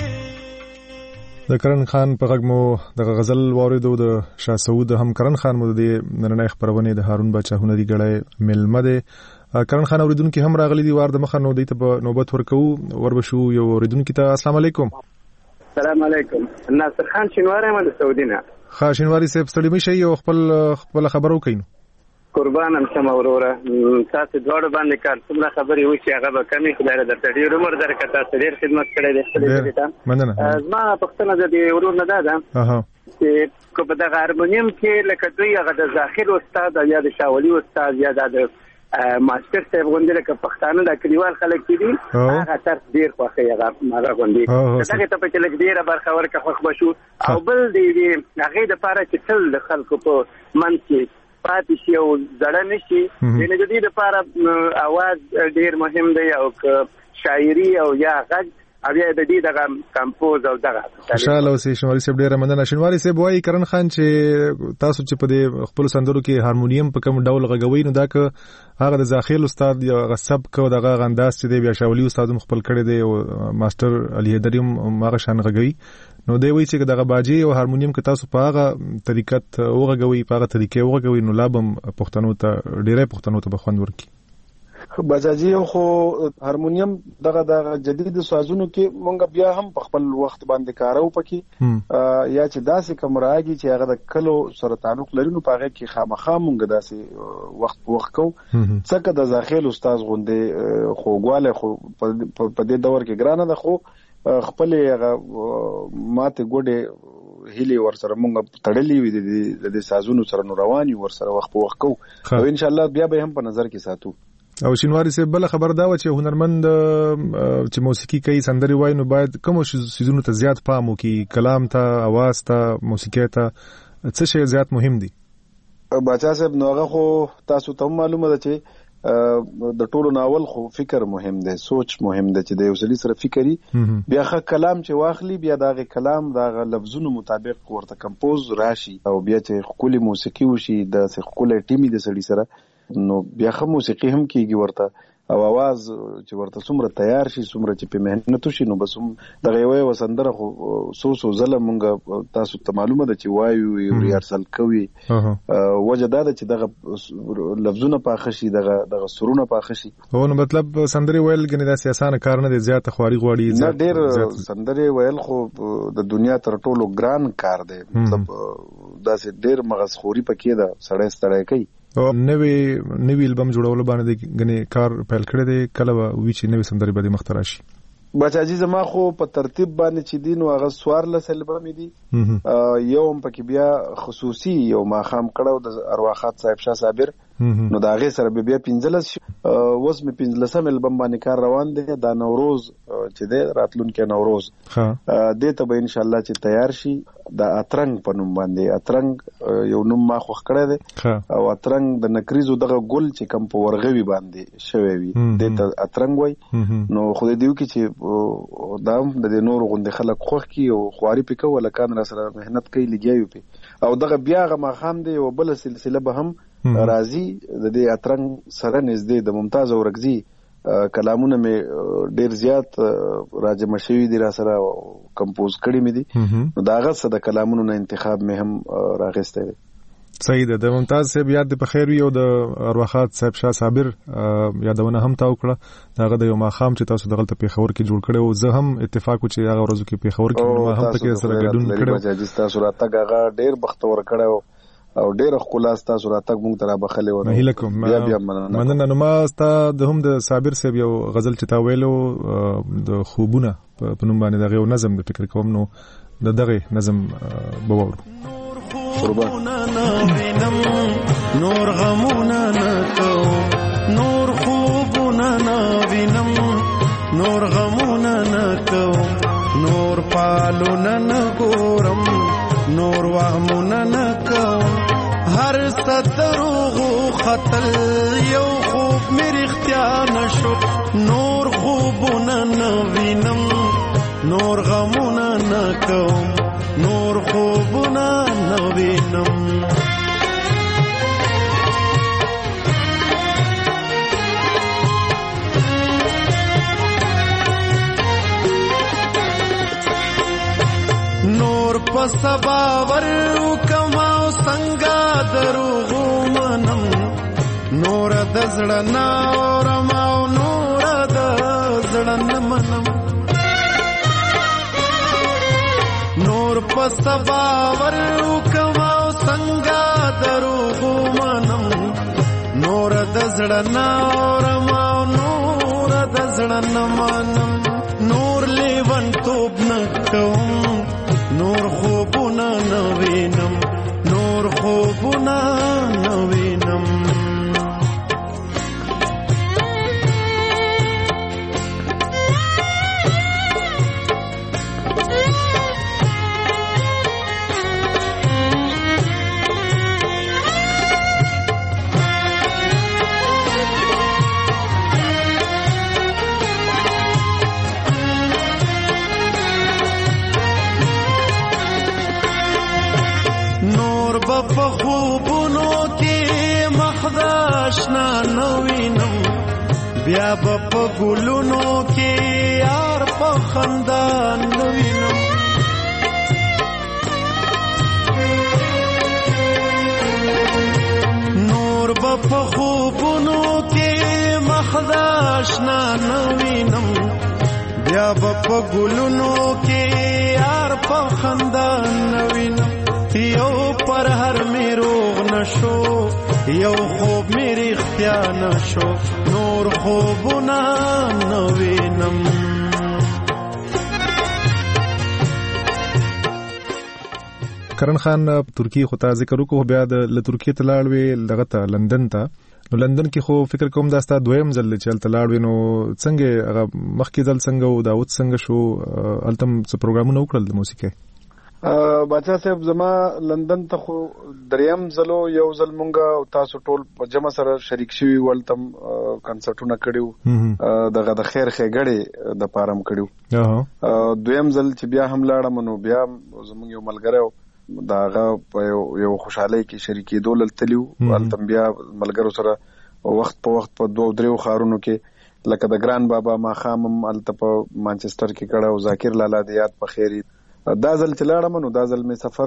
د کرن خان په غږ مو د غزل واردو د شاه سعود هم کرن خان مو د نننۍ خبرونه د هارون بچا هنري غړی ملمه ده کرن خان اوریدونکو هم راغلي دي وار د مخه نو دیته په نوبت ورکو وربشو یو اوریدونکو ته السلام علیکم. السلام علیکم. ناصر خان شینواری ما د سعودینا. ښه شینواری صاحب ستړي مشي یو خپل خبرو کینو. قربان هم سم وروره تاسو دواړو باندې کار څومره خبرې وشي هغه به کمی خدای درته ډېر عمر درکړه تاسو ډېر خدمت کړی دی خپلې ژبې ته. زما پوښتنه د دې ورور نه دا ده چې که په دغه هارمونیم کې لکه دوی هغه د ذاخر استاد یا د شاولي استاد یا د ماسټر صاحب غوندې لکه پښتانه د کلیوال خلک چې دي هغه طرز ډېر خوښوي هغه غوندې دغې ته پکې لږ ډېره برخه ورکړه خوښ به شو او بل د هغې دپاره چې تل د خلکو په منځ کې پاتې شي او زړه نه شي یعنې د دې دپاره اواز ډېر مهم دی او که شاعري او یا غږ او یا د دې دغه کمپوز او دغه خوشاله اوسئ شینواري صاحب ډېره مننه. شینواري صاحب وایي کرن خان چې تاسو چې په دې خپلو سندرو کې هارمونیم په کوم ډول غږوئ نو دا که هغه د زاخیل استاد یا هغه سبک او دغه انداز چې دی بیا شاولي استاد هم خپل کړی دی او ماسټر علي حیدري هم هغه شان غږوي نو دی وایي چې دغه باجې او هارمونیم که تاسو په هغه طریقت وغږوئ په هغه طریقې وغږوئ نو لا به پښتنو ته ډېری پښتنو ته به خوند ورکړي. بجاجي خو هارمونیم دغه جدید سازونو کې مونږ بیا هم په خپل وخت باندې کارو پکې یا چې داسې کوم راګي چې هغه د کلو سره تعلق لري نو پاغه کې خامخا مونږ داسې وخت کو څکه د ذاخیل استاد غوندې خوګواله خو په دې دور کې ګرانه ده خو خپل هغه ماته ګوډه هلي ور سره مونږ تړلې وي د سازونو سره نو رواني ور سره وخت کو او ان شاء الله بیا به هم په نظر کې ساتو. او شینواری صاحب بل خبر دا و چې هنرمند چې موسیقي کوي سندري وای نو باید کوم سيزونو ته زیات پام وکړي کلام ته आवाज ته موسیقي ته څه شی زیات مهم دي. بچا صاحب نو هغه خو تاسو ته معلومه ده چې د ټولو ناول خو فکر مهم دی سوچ مهم دی چې د یو ځلی سره فکري بیا ښه کلام چې واخلي بیا دغه کلام دغه لفظونو مطابق ورته کمپوز راشي او بیا چې خولي موسیقي وشي د خولي ټیمي د سړي سره نو بیا خو موسیقي هم کیږي ورته او आवाज چې ورته څومره تیار شي څومره چې په مهنت وشي نو بس دغه یو وسندره خو سو زله مونږ تاسو ته معلومه ده چې وایو یو ریهرسل کوي وجه دا ده چې دغه لفظونه پاخه شي دغه سرونه پاخه شي او نو مطلب سندري ویل غني دا سیاسانه کار نه دی زیات خواري غواړي نه ډېر سندري ویل خو د دنیا تر ټولو ګران کار دی مطلب دا سه ډېر مغز خوري پکې ده سړی ستړی کوي او نوی البم جوړول باندې غني کار پیل کړی دی کله وی چې نوی سندري به مخترع شي. بچاجي زما خو په ترتیب باندې چې دین او هغه سوار له البم دي یو هم پکې بیا خصوصي یو ماخام کړو د ارواخات صاحب شاه صابر نو دا غي سره بیا 15 وس می 15 البم باندې کار روان دی دا نوروز چې دی راتلونکي نوروز دې ته به ان شاء الله چې تیار شي دا اترنګ په نوم باندې اترنګ یو نوم ما خو کړی دی او اترنګ د نکریزو دغه ګل چې کم په ورغوي باندې شوی وي دې ته اترنګ وای نو خو دې دیو کې چې دا د نور غوندې خلک خوخ کی او خواري پکو ولکان را سره مهنت کوي لګیایو په او دغه بیا غ ما خام دی او بل سلسله به هم راضي د دې اترنګ سره نږدې د ممتاز اورګزي کلامونه مې ډیر زیات راجم شوی دي را سره کمپوز کړی مې دي نو داغه څه د کلامونو نه انتخاب مې هم راغسته دي. صحیح ده. د ممتاز صاحب یاد په خیر وي او د ارواخات صاحب شاه صابر یادونه هم تاو کړه داغه د یو ماخام چې تاسو دغه په خبر کې جوړ کړو او زه هم اتفاق و چې هغه ورځو کې په خبر کې ما هم پکې سره ګډون کړو چې تاسو راتګ هغه ډیر بختور کړو او ډېر خلاص تاسو راتګ مونږ ته را بخلې ونه هیله کوم بیا مننه نو ما ستا د هم د صابر صاحب یو غزل چې تا ویلو د خوبونه په نوم باندې دغه نظم د فکر کوم نو دغه نظم بوور نور غمونه نه کوم نور خوبونه نه وینم نور غمونه نه کوم نور پالونه نه ګورم وهمونه نکوم هر ستروغو خطل یو خوب مې رښتیا نشو نور خوبونه نوینم نور غمونه نکوم نور خوبونه نوینم نور پس باور کماو څنګه دروغو منم نور د زړه ناورم او نور د زړه منم نور پس باور کماو څنګه دروغو منم نور د زړه ناورم او نور د زړه منم نور لیون توب نکوم نور خوبونه نوینم نور خوبونه نوینم په خوبونو کې مخداشنا نوینم بیا په ګلونو کې یار په خندا نوینم نور په خوبونو کې مخداشنا نوینم بیا په ګلونو کې یار په خندا نوینم یو پر هر می روغ نشو یو خوب می رښتیا نشو نور خوبونه نوینم کرن خان ترکی خو ته ذکر وکړو بیا د ترکی ته لاړ وی لغه ته لندن ته نو لندن کې خو فکر کوم دا ستا دویم ځل چې هلته لاړ وی نو څنګه هغه مخکې ځل څنګه او داود څنګه شو هلته څه پروګرامونه وکړل د موسیقۍ باچا صاحب زما لندن ته خو دریم ځلو یو ځل مونږه او تاسو ټول په جمع سره شریک شوي ولتم کنسرټونه کړیو دغه د خیر ښېګړې د پارم کړیو دویم ځل چې بیا هم لاړم نو بیا زمونږ یو ملګری داغه په یو خوشحالۍ کې شریکېدو لتلیو ولتم بیا ملګرو سره وخت په وخت په 2-3 ښارونو کې لکه د ګران بابا ماښام هم هلته په مانچسټر کې کړی او ذاکر لالا د یاد په خیري دا ځل چې لاړم نو دا ځل مې سفر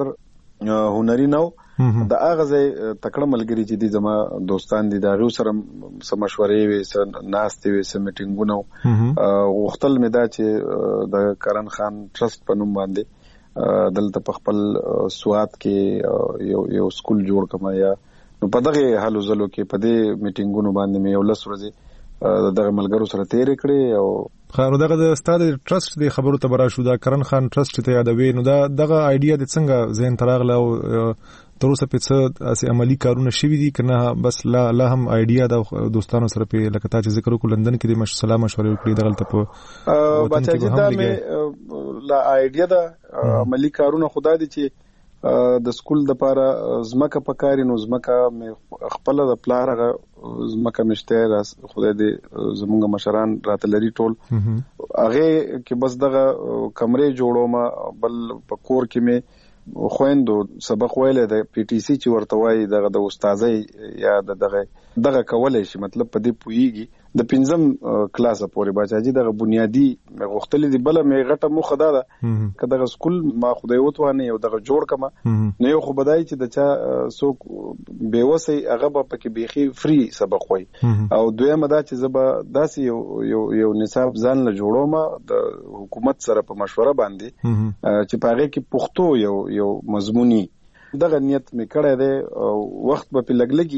هنري نو د هغه ځای تکړه ملګري چې دي زما دوستان دي د هغوی سره څه مشورې وې څه ناستې وې څه میټینګونه غوښتل مې دا چې د کرن خان ټرسټ په نوم باندې دلته په خپل سوات کې یو سکول جوړ کړم یا نو په دغه حالو ځلو کې په دې میټینګونو باندې مې 11 ورځې دغه ملګرو سره تیرې کړې او خو دغه د استاد ټرسټ دی خبرو ته برا شو دا کرن خان ټرسټ ته یادوي نو دا دغه آیډیا د څنګه ذهن تراغله او تر اوسه په څه اسې عملی کارونه شوي دي کنه بس لا هم آیډیا د دوستانو سره په لکه تا چې ذکر وکړ لندن کې د سلام مشورې وکړي دغه ته په بچا چې دا مې لا آیډیا د عملی کارونه خدای دي چې د سکول د پاره زمکه پکاري نو زمکه مې خپل د پلار هغه زمکه مشته راس خدای دې زمونږ مشران راته لري ټول هغه کې بس دغه کمرې جوړوم بل په کور کې مې خويندو سبق ویلې د پی ټی سی چې ورته وایي دغه د استادۍ یا دغه کولای شي مطلب په دې پویږي د 5م کلاس پورې بچاجي دغه بنیادی غوښتلې دی بل مې غټه مخه ده که دغه سکول ما خدای وتوانه یو دغه جوړ کما نو یو خو بدای چې د چا څوک بیوسي هغه په کې بيخي فری سبق وای او دویمه دا چې زبا داسې یو نصاب ځان له جوړوم د حکومت سره په مشوره باندې چې پاره کې پښتو یو مضمونی دغه نیت می کړی دی وخت به په لګلګي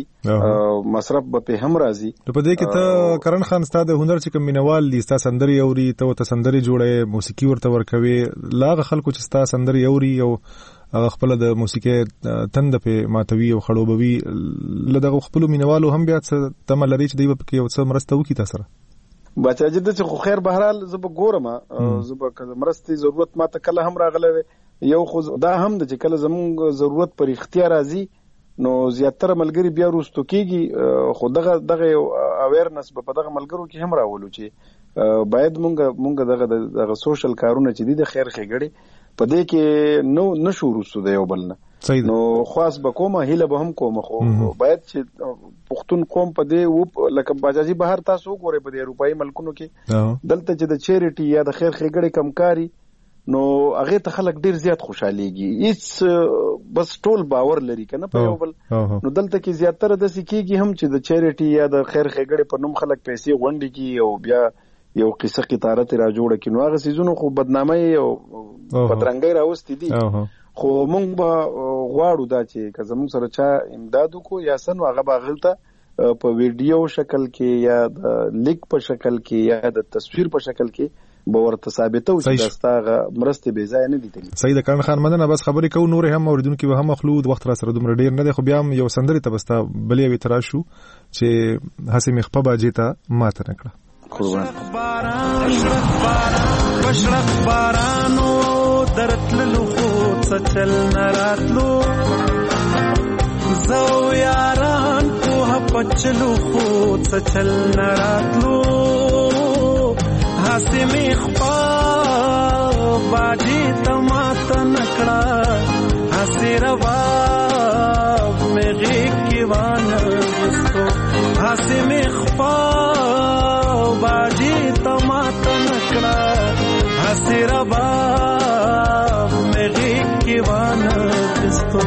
مصرف به په هم راځي په دې کې ته کرن خان ستاسو د هنر چې کوم مینوال دي ستاسو سندري اوري ته سندري جوړه موسیقي ورته ورکوي لاغه خلکو چې ستاسو سندري اوري او خپل د موسیقي تند په ماتوي او خړوبوي لدغه خپل مینوالو هم بیا ته ملري چې دی په کې یو څه مرسته وکي تاسو سره بچا جده چې خو خیر بهرحال زب ګورم زب مرستي ضرورت ما ته کله هم راغله یو خو دا هم د چې کله زموږ ضرورت پر اختیار راځي نو زیاتره ملګری بیا وروستو کېږي، خو دغه اویرنس په دغه ملګرو کې هم راولو چې باید مونږ دغه سوشل کارونه چې دي د خیر ښېګړې په دې کې نشو وروستو د یو بل نه نو خاص به کومه هیله به هم کومه، خو باید چې پښتون قوم په دې لکه باجاجي بهر تاسو وګورئ په دې اروپایي ملکونو کې دلته چې د چیریټي یا د خیر ښېګړې کمکاري نو هغه ته خلک ډیر زیات خوشاليږي، هیڅ بس ټول باور لري کنه په یو بل. نو دلته کې زیاتره د سکیږي هم چې د چیریټي یا د خیر ښېګړې په نوم خلک پیسې غونډي کی او بیا یو قصه قطارت را جوړه کی، نو هغه سيزونو خو بدنامي او بدرنګي راوستي دي. خو مونږ به غواړو دا چې که زموږ سره چا امداد وکړو یا سن هغه به غلطه په ویډیو شکل کې یا د لیک په شکل کې یا د تصویر په شکل کې به ورته ثابتو چې داستاغه مرسته بې ځای نه دي تللی. صحیح د کان خان مننه. بس خبرې کوو نور هم اوریدونکو به هم مخلود وخت را سره دومره ډیر نه دی، خو بیا هم یو سندري ته بستا بلې وی ترا شو چې حسین مخبه باجی ته ماته نکړه. قربان بشرق بارانو درتللو خود سچل نراتلو زو یاران کوه پچلو خود سچل نراتلو حسی میخپا باجی تمات نکڑا حسی رواب میں غیق کی وانستو حسی میخپا باجی تمات نکڑا حسی رواب میں غیق کی وانستو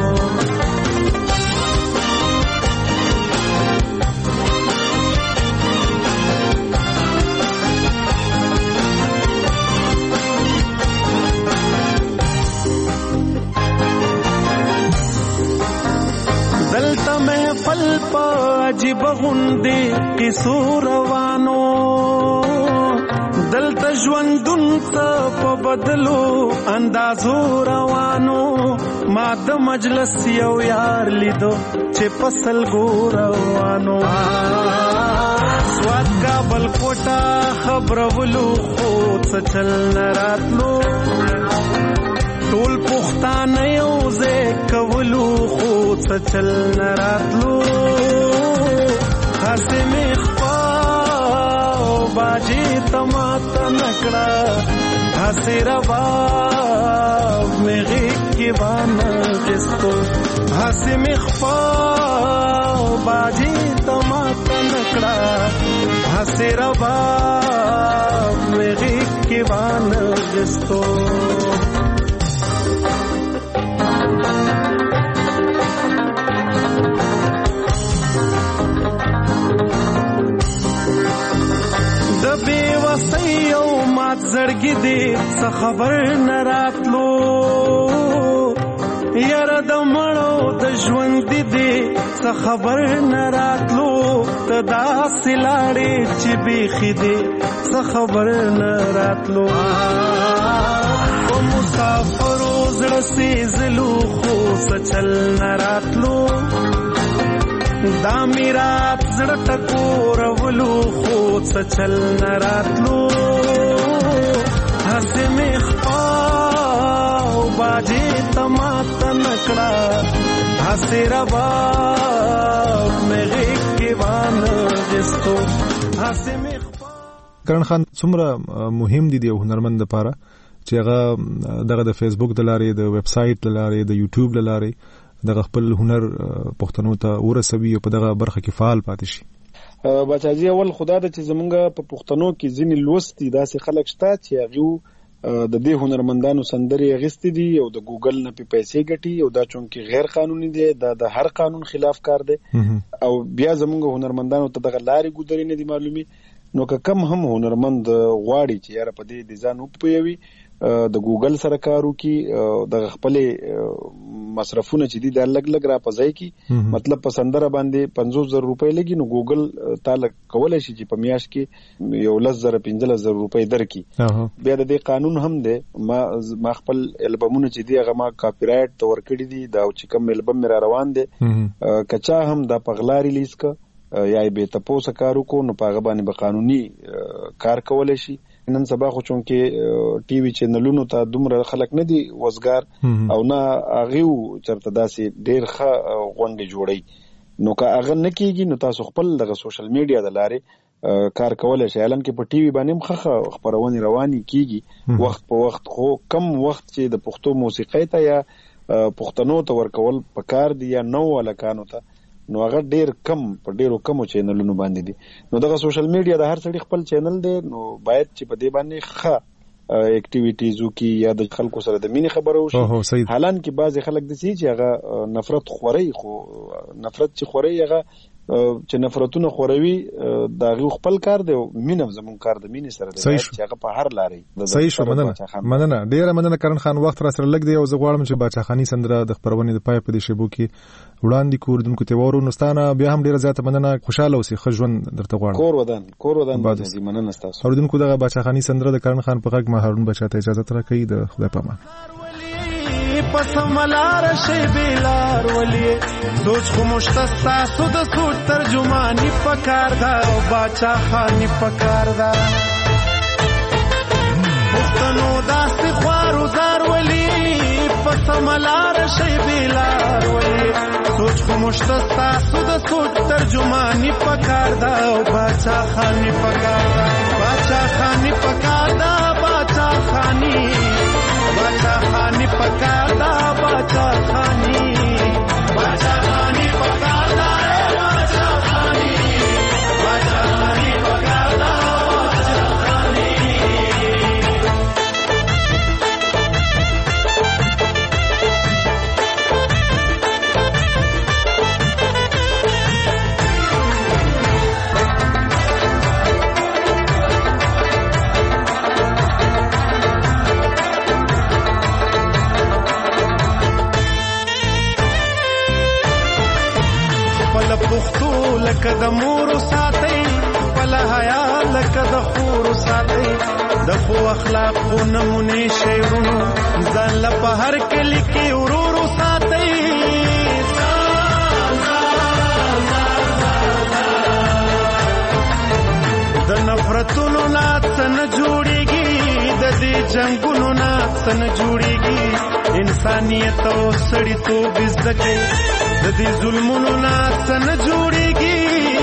دلتا محفل پا عجیب غندی قصو روانو دلتا ژوندون تا پا بدلو اندازو روانو ما د مجلس یو یار لیدو چې پسل گو روانو سواد کابل کوټا خبرولو خود سچل نراتلو ټول پښتانه یو ځای کولو خود سچل نراتلو حسی میخپا باجی تمات نکړه حسی رباب میں غیق کی وانغستو حسی میخپا باجی تمات نکړه حسی رباب میں غیق کی وانغستو وسیو مات زړګي دې څه خبر نه راتلو یاره د مړو د ژوند دې څه خبر نه راتلو ته داسې لاړې چې بیخي دې څه خبر نه راتلو په مسافرو زړه سېزلو خو څه چل نه راتلو دا میرات زړه ټکورولو خود سچل نراتلو حسی میخپا باجی تمات نکړه حسی رباب میں غیق کی وانغستو حسی میخپا. کرن خان څومره مهم دي د هنرمند لپاره چې هغه دغه د فیسبوک د لارې د ویب سایټ د لارې د یوټیوب د لارې دغه خپل هنر پښتنو ته ورسوي او په دغه برخه کې فعال پاتې شي؟ بچاجي اول خدا د چې زمونږ په پښتنو کې ځینې لوستي داسې خلک شته چې هغه د دې هنرمندانو سندري اغستې دي او د ګوګل نه پیسې ګټي او دا چونکه غیر قانوني دي، د هر قانون خلاف کار دی او بیا زمونږ هنرمندانو ته دغه لارې ګودري نه دي معلومي. نو که کم هم هنرمند غواړي چې یاره په دې ډیزاین وپوي د ګوګل سره کارو کی د خپل مصرفونه چې دي د لګ را پځای کی مطلب په سندره باندې 500,000 روپۍ لګي نو ګوګل تعالی کولای شي چې په میاش کې یو 10,000-15,000 روپۍ درکې. بیا د دې قانون هم دی ما خپل البمونه چې دي هغه ما کاپی رائټ ته ورکړي دي دا چې کوم البم را روان دي کچا هم د پغلا ریلیز کا یا به تاسو کارو کو نو پاغه باندې به قانوني کار کولای شي نن سبا خو چون کې ټي وي چینلونو ته دومره خلک نه دي وزګار او نه هغه چرته داسې ډیر ښه غونډې جوړي نو که هغه نه کیږي نو تاسو خپل دغه سوشل میډیا د لارې کار کولای شي. الان کې په ټي وي باندې مخه خبرونه رواني کیږي وخت په وخت، خو کم وخت چې د پښتو موسیقۍ ته یا پښتنو ته ورکول پکار دي یا نو الکانو ته، نو هغه ډیر کم په ډیرو کمو چینلونو باندې دي. نو دغه سوشل میډیا د هر سړي خپل چینل دی، نو باید چې په دې باندې ښه اکټیویټیز وکړي یا د خلکو سره د مینې خبرو وشي. حالان کې بعضې خلک داسې چې هغه نفرت خوري، خو نفرت چې خوري هغه چې نفرتونه خوروي د هغه خپل کار دی، مینه زمون کار د مینې سره دی چې هغه په هر لارې صحیح شو. مننه ډیره مننه کرن خان، وخت را سره لګ دی او زه غواړم چې باچا خانی سندره د خبرونې د پای په دې شیبو کې وړاندې کوردونکو ته وورو. نستانه بیا هم ډیره زیاته مننه، خوشاله اوسئ، ښه ژوند درته غواړم. کور ودان دې مننه تاسو. اوردونکو دغه باچا خانی سندره د کرن خان په غږ ما هارون بچا ته اجازه راکړئ. د خدای په امان. پسملار شی بیلار ولی سوچ خو مشتستا سود سوچ ترجمانی پکار دا او باچا خانی پکار دا پختنو داست خوارو زار ولی پسملار شی بیلار ولی سوچ خو مشتستا سود سوچ ترجمانی پکار دا او باچا خانی پکار دا باچا خانی پکار دا باچا خانی باچا خانی پکاردا باچا خانی باچا خانی پکاردا باچا خانی باچا خانی پکاردا باچا خانی پختو لکه د مور ساتي بل حیا لکه د خور ساتي د خو اخلاق خو نمونه شیرونو ځان له په هر کلی کې ورورو ساتي د نفرتونو ناتن جوړيږي د دې جنگونو ناتن جوړيږي انسانيت او سړیتوب زده د دې ظلمونو ناتن جوړيږي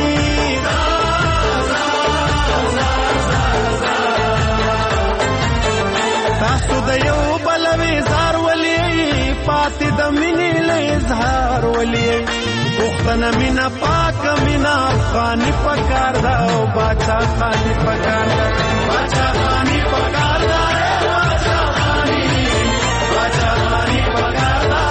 تاسو د یو بل وزار ولي پاتې د مینې له اظهار ولي پختنه مینا پاک مینا خاني پکار دا او باچا خاني پکار دا باچا خاني پکار دا باچا خاني باچا خاني پکار دا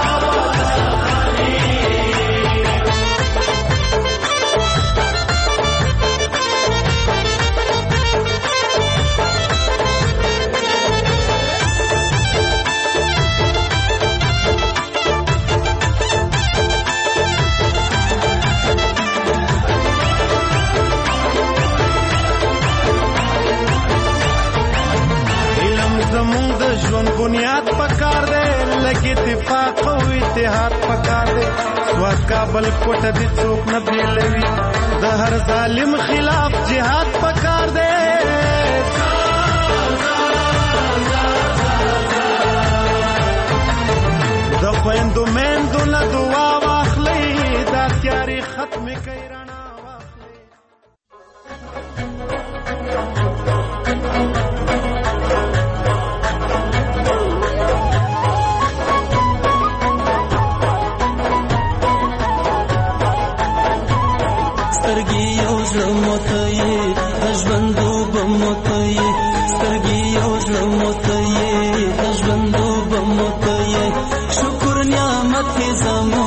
ژوند بنیاد پکار دے لگی اتفاق او اتحاد پکار دے سواد کابل کوټ دې څوک نه بیلوي د هر ظالم خلاف جهاد پکار دے د خويندو مېندو نه دعا واخلي دا تیاری ختم کړي شکر نعمت زمو